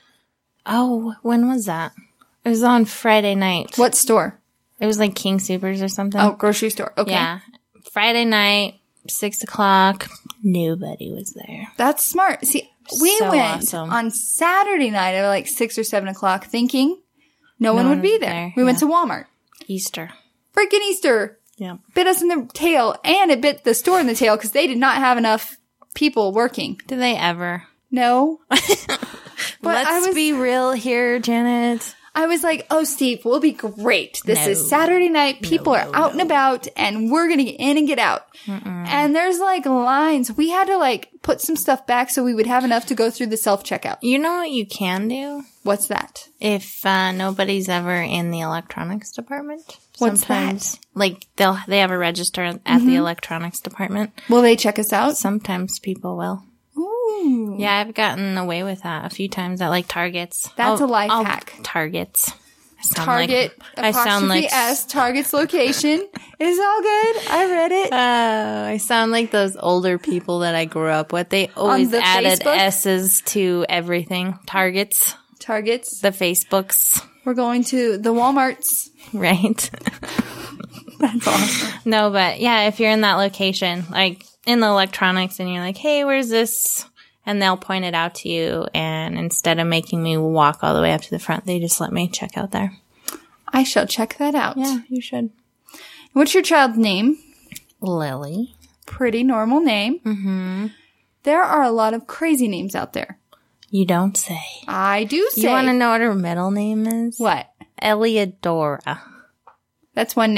Oh, when was that? It was on Friday night. What store? It was like King Supers or something. Oh, grocery store. Okay. Yeah. Friday night, 6 o'clock. Nobody was there. That's smart. See, we So went awesome. on Saturday night at 6 or 7 o'clock thinking no one would be there. We went to Walmart. Easter. Freaking Easter. Yeah. Bit us in the tail, and it bit the store in the tail because they did not have enough people working. Do they ever? No. But Let's be real here, Janet. I was like, oh, Steve, we'll be great. This is Saturday night. People are out and about, and we're going to get in and get out. And there's lines. We had to put some stuff back so we would have enough to go through the self-checkout. You know what you can do? What's that? If nobody's ever in the electronics department. What's sometimes, they have a register at the electronics department. Will they check us out? Sometimes people will. Ooh. Yeah, I've gotten away with that a few times at Targets. That's a life hack. Targets. Target, apostrophe S, Target's location. It's all good. I read it. I sound like those older people that I grew up with. They always the added Facebook? S's to everything. Targets. Targets. The Facebooks. We're going to the Walmarts. Right. That's awesome. No, but yeah, if you're in that location, in the electronics and you're like, hey, where's this? And they'll point it out to you. And instead of making me walk all the way up to the front, they just let me check out there. I shall check that out. Yeah, you should. What's your child's name? Lily. Pretty normal name. Mm-hmm. There are a lot of crazy names out there. You don't say. I do say. You want to know what her middle name is? What? Eliodora. That's one name?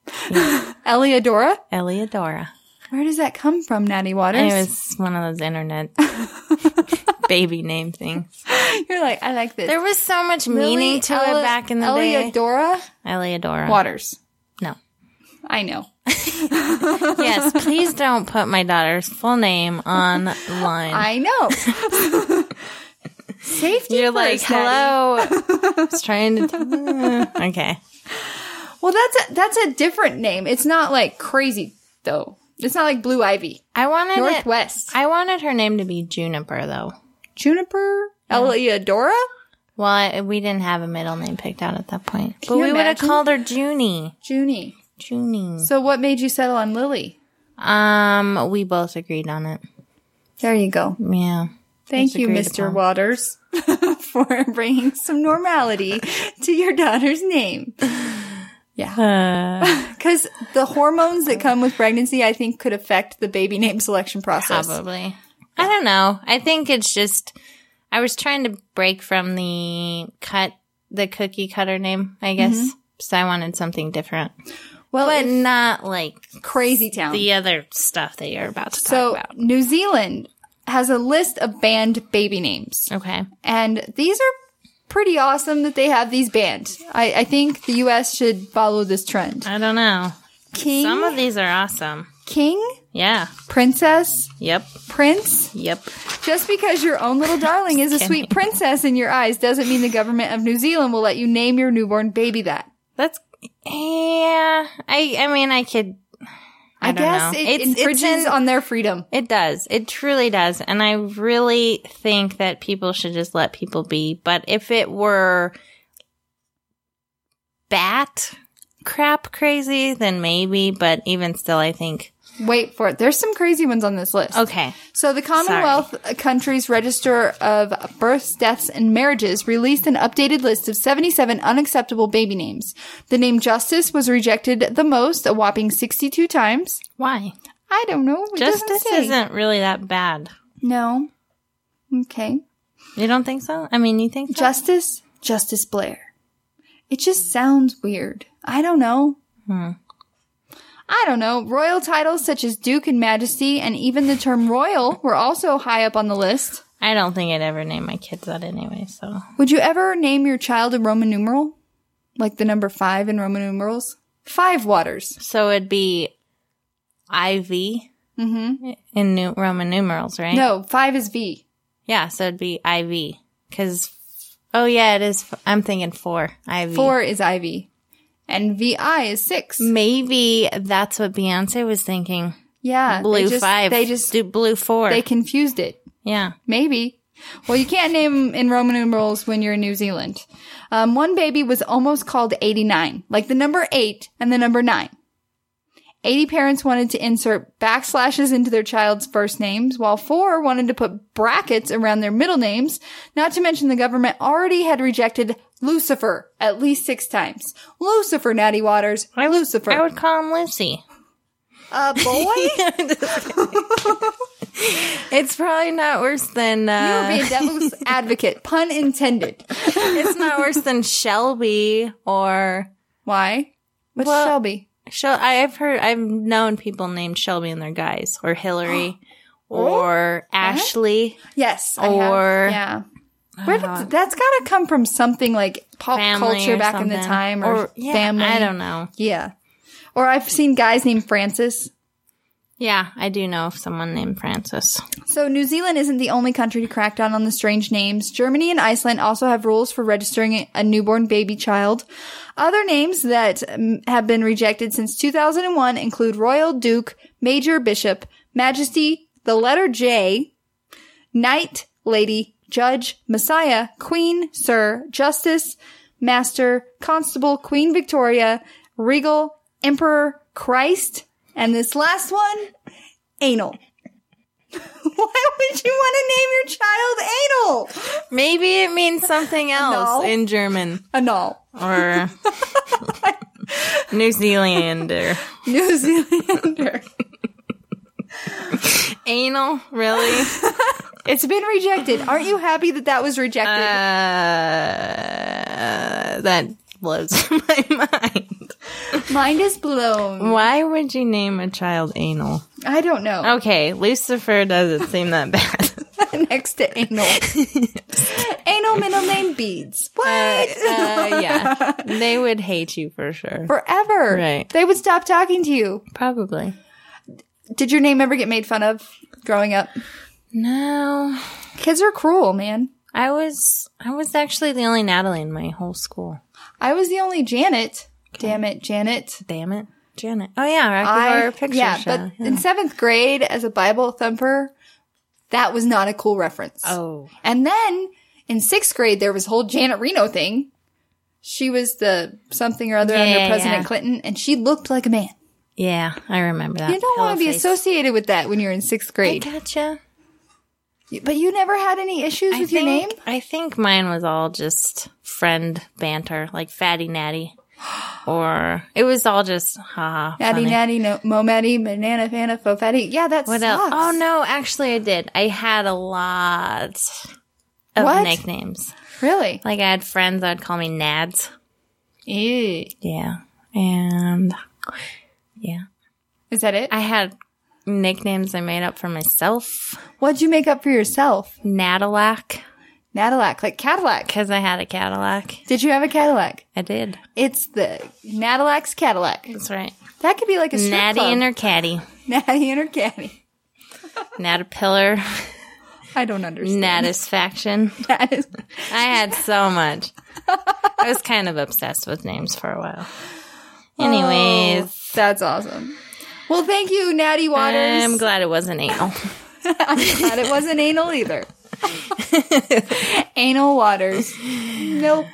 Eleodora? Eleodora. Where does that come from, Natty Waters? It was one of those internet baby name things. You're like, I like this. There was so much meaning to it back in the day. Eleodora? Eleodora. Waters. No. I know. Yes, please don't put my daughter's full name online. I know. Safety You're first, like, Natty. hello. I was trying to. Okay. Well, that's a different name. It's not like crazy though. It's not like Blue Ivy. I wanted Northwest. I wanted her name to be Juniper, though. Juniper? Eleodora? Well, we didn't have a middle name picked out at that point. But you we would have imagine? called her Junie. Junie. Junie. So what made you settle on Lily? We both agreed on it. There you go. Yeah. Thank you, agreed Mr. upon. Waters, for bringing some normality to your daughter's name. Yeah. Because the hormones that come with pregnancy, I think, could affect the baby name selection process. Probably. I don't know. I think it's just, I was trying to break from the cookie cutter name, I guess. So I wanted something different. Well, But not like Crazy Town. the other stuff that you're about to talk So about. New Zealand has a list of banned baby names. Okay. And these are pretty awesome that they have these banned. I think the U.S. should follow this trend. I don't know. King, Some of these are awesome. King, Yeah. Princess, Yep. Prince. Yep. Just because your own little darling is a sweet princess in your eyes doesn't mean the government of New Zealand will let you name your newborn baby that. That's, yeah. I mean, I could, I don't guess know. it infringes on their freedom. It does. It truly does. And I really think that people should just let people be. But if it were bat crap crazy, then maybe. But even still, I think. Wait for it. There's some crazy ones on this list. Okay. So the Commonwealth countries Register of Births, Deaths, and Marriages released an updated list of 77 unacceptable baby names. The name Justice was rejected the most, a whopping 62 times. Why? I don't know. It doesn't Justice say. isn't really that bad. No. Okay. You don't think so? I mean, you think so? Justice Blair. It just sounds weird. I don't know. I don't know. Royal titles such as Duke and Majesty and even the term royal were also high up on the list. I don't think I'd ever name my kids that anyway, so. Would you ever name your child a Roman numeral? Like the number 5 in Roman numerals? 5 Waters. So it'd be IV in Roman numerals, right? No, 5 is V. Yeah, so it'd be IV. Because, oh yeah, it is. I'm thinking 4. IV. 4 is IV. And VI is 6. Maybe that's what Beyonce was thinking. Yeah. Blue they 5. They just, do blue 4. they confused it. Yeah. Maybe. Well, you can't name in Roman numerals when you're in New Zealand. One baby was almost called 89, like the number 8 and the number 9. 80 parents wanted to insert backslashes into their child's first names, while 4 wanted to put brackets around their middle names. Not to mention the government already had rejected Lucifer at least 6 times. Lucifer, Natty Waters. Lucifer. I would call him Lucy. Boy? It's probably not worse than, You would be a devil's advocate. Pun intended. it's not worse than Shelby or, Why? What's Well, Shelby? I've known people named Shelby and their guys, or Hillary, or Ashley. Yes. Or- yeah. That's got to come from something like pop Family culture or back in the something. time or yeah, family. I don't know. Yeah. Or I've seen guys named Francis. Yeah, I do know of someone named Francis. So New Zealand isn't the only country to crack down on the strange names. Germany and Iceland also have rules for registering a newborn baby child. Other names that have been rejected since 2001 include Royal, Duke, Major, Bishop, Majesty, the letter J, Knight, Lady, Judge, Messiah, Queen, Sir, Justice, Master, Constable, Queen Victoria, Regal, Emperor, Christ, and this last one, Anal. Why would you want to name your child Anal? Maybe it means something else No. in German Anal. or New Zealander. New Zealander. Anal, really? It's been rejected. Aren't you happy that that was rejected? That blows my mind. Mind is blown. Why would you name a child Anal? I don't know. Okay, Lucifer doesn't seem that bad. Next to anal. Anal middle name Beads. What? Yeah. They would hate you for sure. Forever. Right. They would stop talking to you. Probably. Did your name ever get made fun of growing up? No. Kids are cruel, man. I was actually the only Natalie in my whole school. I was the only Janet. Damn it, Janet. Damn it. Janet. Oh, yeah. Rocky Horror Picture Show. But in 7th grade, as a Bible thumper, that was not a cool reference. Oh. And then in 6th grade, there was a whole Janet Reno thing. She was the something or other under President Clinton, and she looked like a man. Yeah, I remember that. You don't want to be associated with that when you're in 6th grade. I gotcha. But you never had any issues with your name? I think mine was all just friend banter, like Fatty Natty. Or it was all just, haha, Natty, funny. Natty, no, Mo-Matty, Banana, Fana, Fo-Fatty. Yeah, that's What else? Oh, no, actually I did. I had a lot of nicknames. Really? Like I had friends that would call me Nads. Ew. Yeah. And, yeah. Is that it? I had nicknames I made up for myself. What'd you make up for yourself? Nadillac. Nadillac, like Cadillac. Because I had a Cadillac. Did you have a Cadillac? I did. It's the Nadillac's Cadillac. That's right. That could be like a strip Natty club. and her caddy. Natty and her caddy. Natapillar. I don't understand. Natisfaction. That is. I had so much. I was kind of obsessed with names for a while. Anyways. Oh, that's awesome. Well, thank you, Natty Waters. I'm glad it wasn't anal. I'm glad it wasn't anal either. Anal Waters. Nope.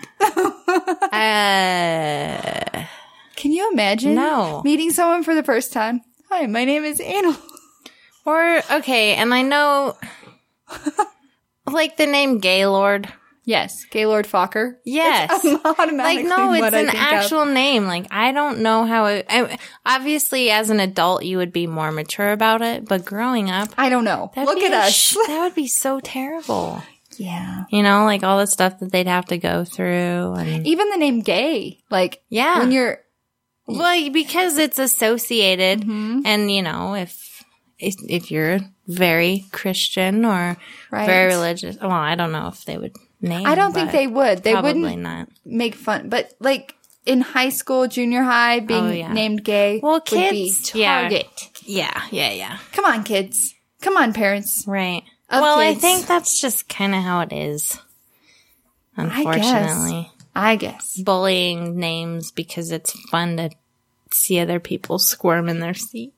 Can you imagine No. meeting someone for the first time? Hi, my name is Anal. Or, okay, and I know, like the name Gaylord. Yes, Gaylord Fokker. Yes. Automatically Like, no, it's what I an think actual of. name. Like, I don't know how it, obviously, as an adult, you would be more mature about it, but growing up, I don't know. that'd Look be at us. that would be so terrible. Yeah. You know, like all the stuff that they'd have to go through. And Even the name gay. Like, Yeah. when you're, well, because it's associated, Mm-hmm. and you know, if you're very Christian or Right. very religious, well, I don't know if they would name. I don't think but they would. They probably wouldn't not. make fun. But like in high school, junior high, being Oh, yeah. named gay Well, would be kids, yeah. target. Yeah, Come on, kids. Come on, parents. right. Of Well, kids. I think that's just kind of how it is. Unfortunately, I guess. bullying names because it's fun to see other people squirm in their seat.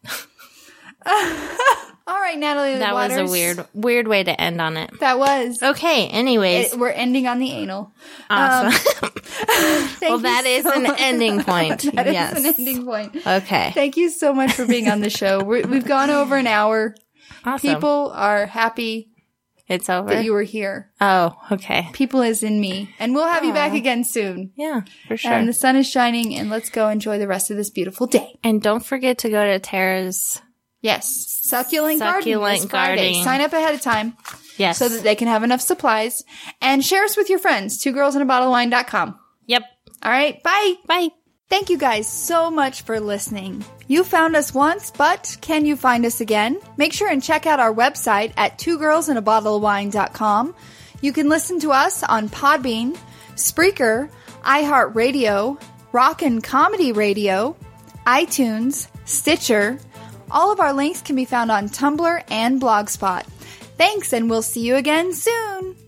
All right, Natalie That Waters. was a weird way to end on it. That was. Okay, anyways. We're ending on the anal. Awesome. Thank Well, you that is so an much. ending point. That is Yes. an ending point. Okay. Thank you so much for being on the show. We've gone over an hour. Awesome. People are happy It's over. that you were here. Oh, okay. People is in me. And we'll have you back again soon. Yeah, for sure. And the sun is shining, and let's go enjoy the rest of this beautiful day. And don't forget to go to Tara's. Yes. Succulent Garden Succulent this Friday. Gardening. Sign up ahead of time Yes. so that they can have enough supplies. And share us with your friends. 2girlsandabottlewine.com. Yep. All right. Bye. Bye. Thank you guys so much for listening. You found us once, but can you find us again? Make sure and check out our website at twogirlsandabottleofwine.com. You can listen to us on Podbean, Spreaker, iHeartRadio, Rockin' Comedy Radio, iTunes, Stitcher. All of our links can be found on Tumblr and Blogspot. Thanks, and we'll see you again soon.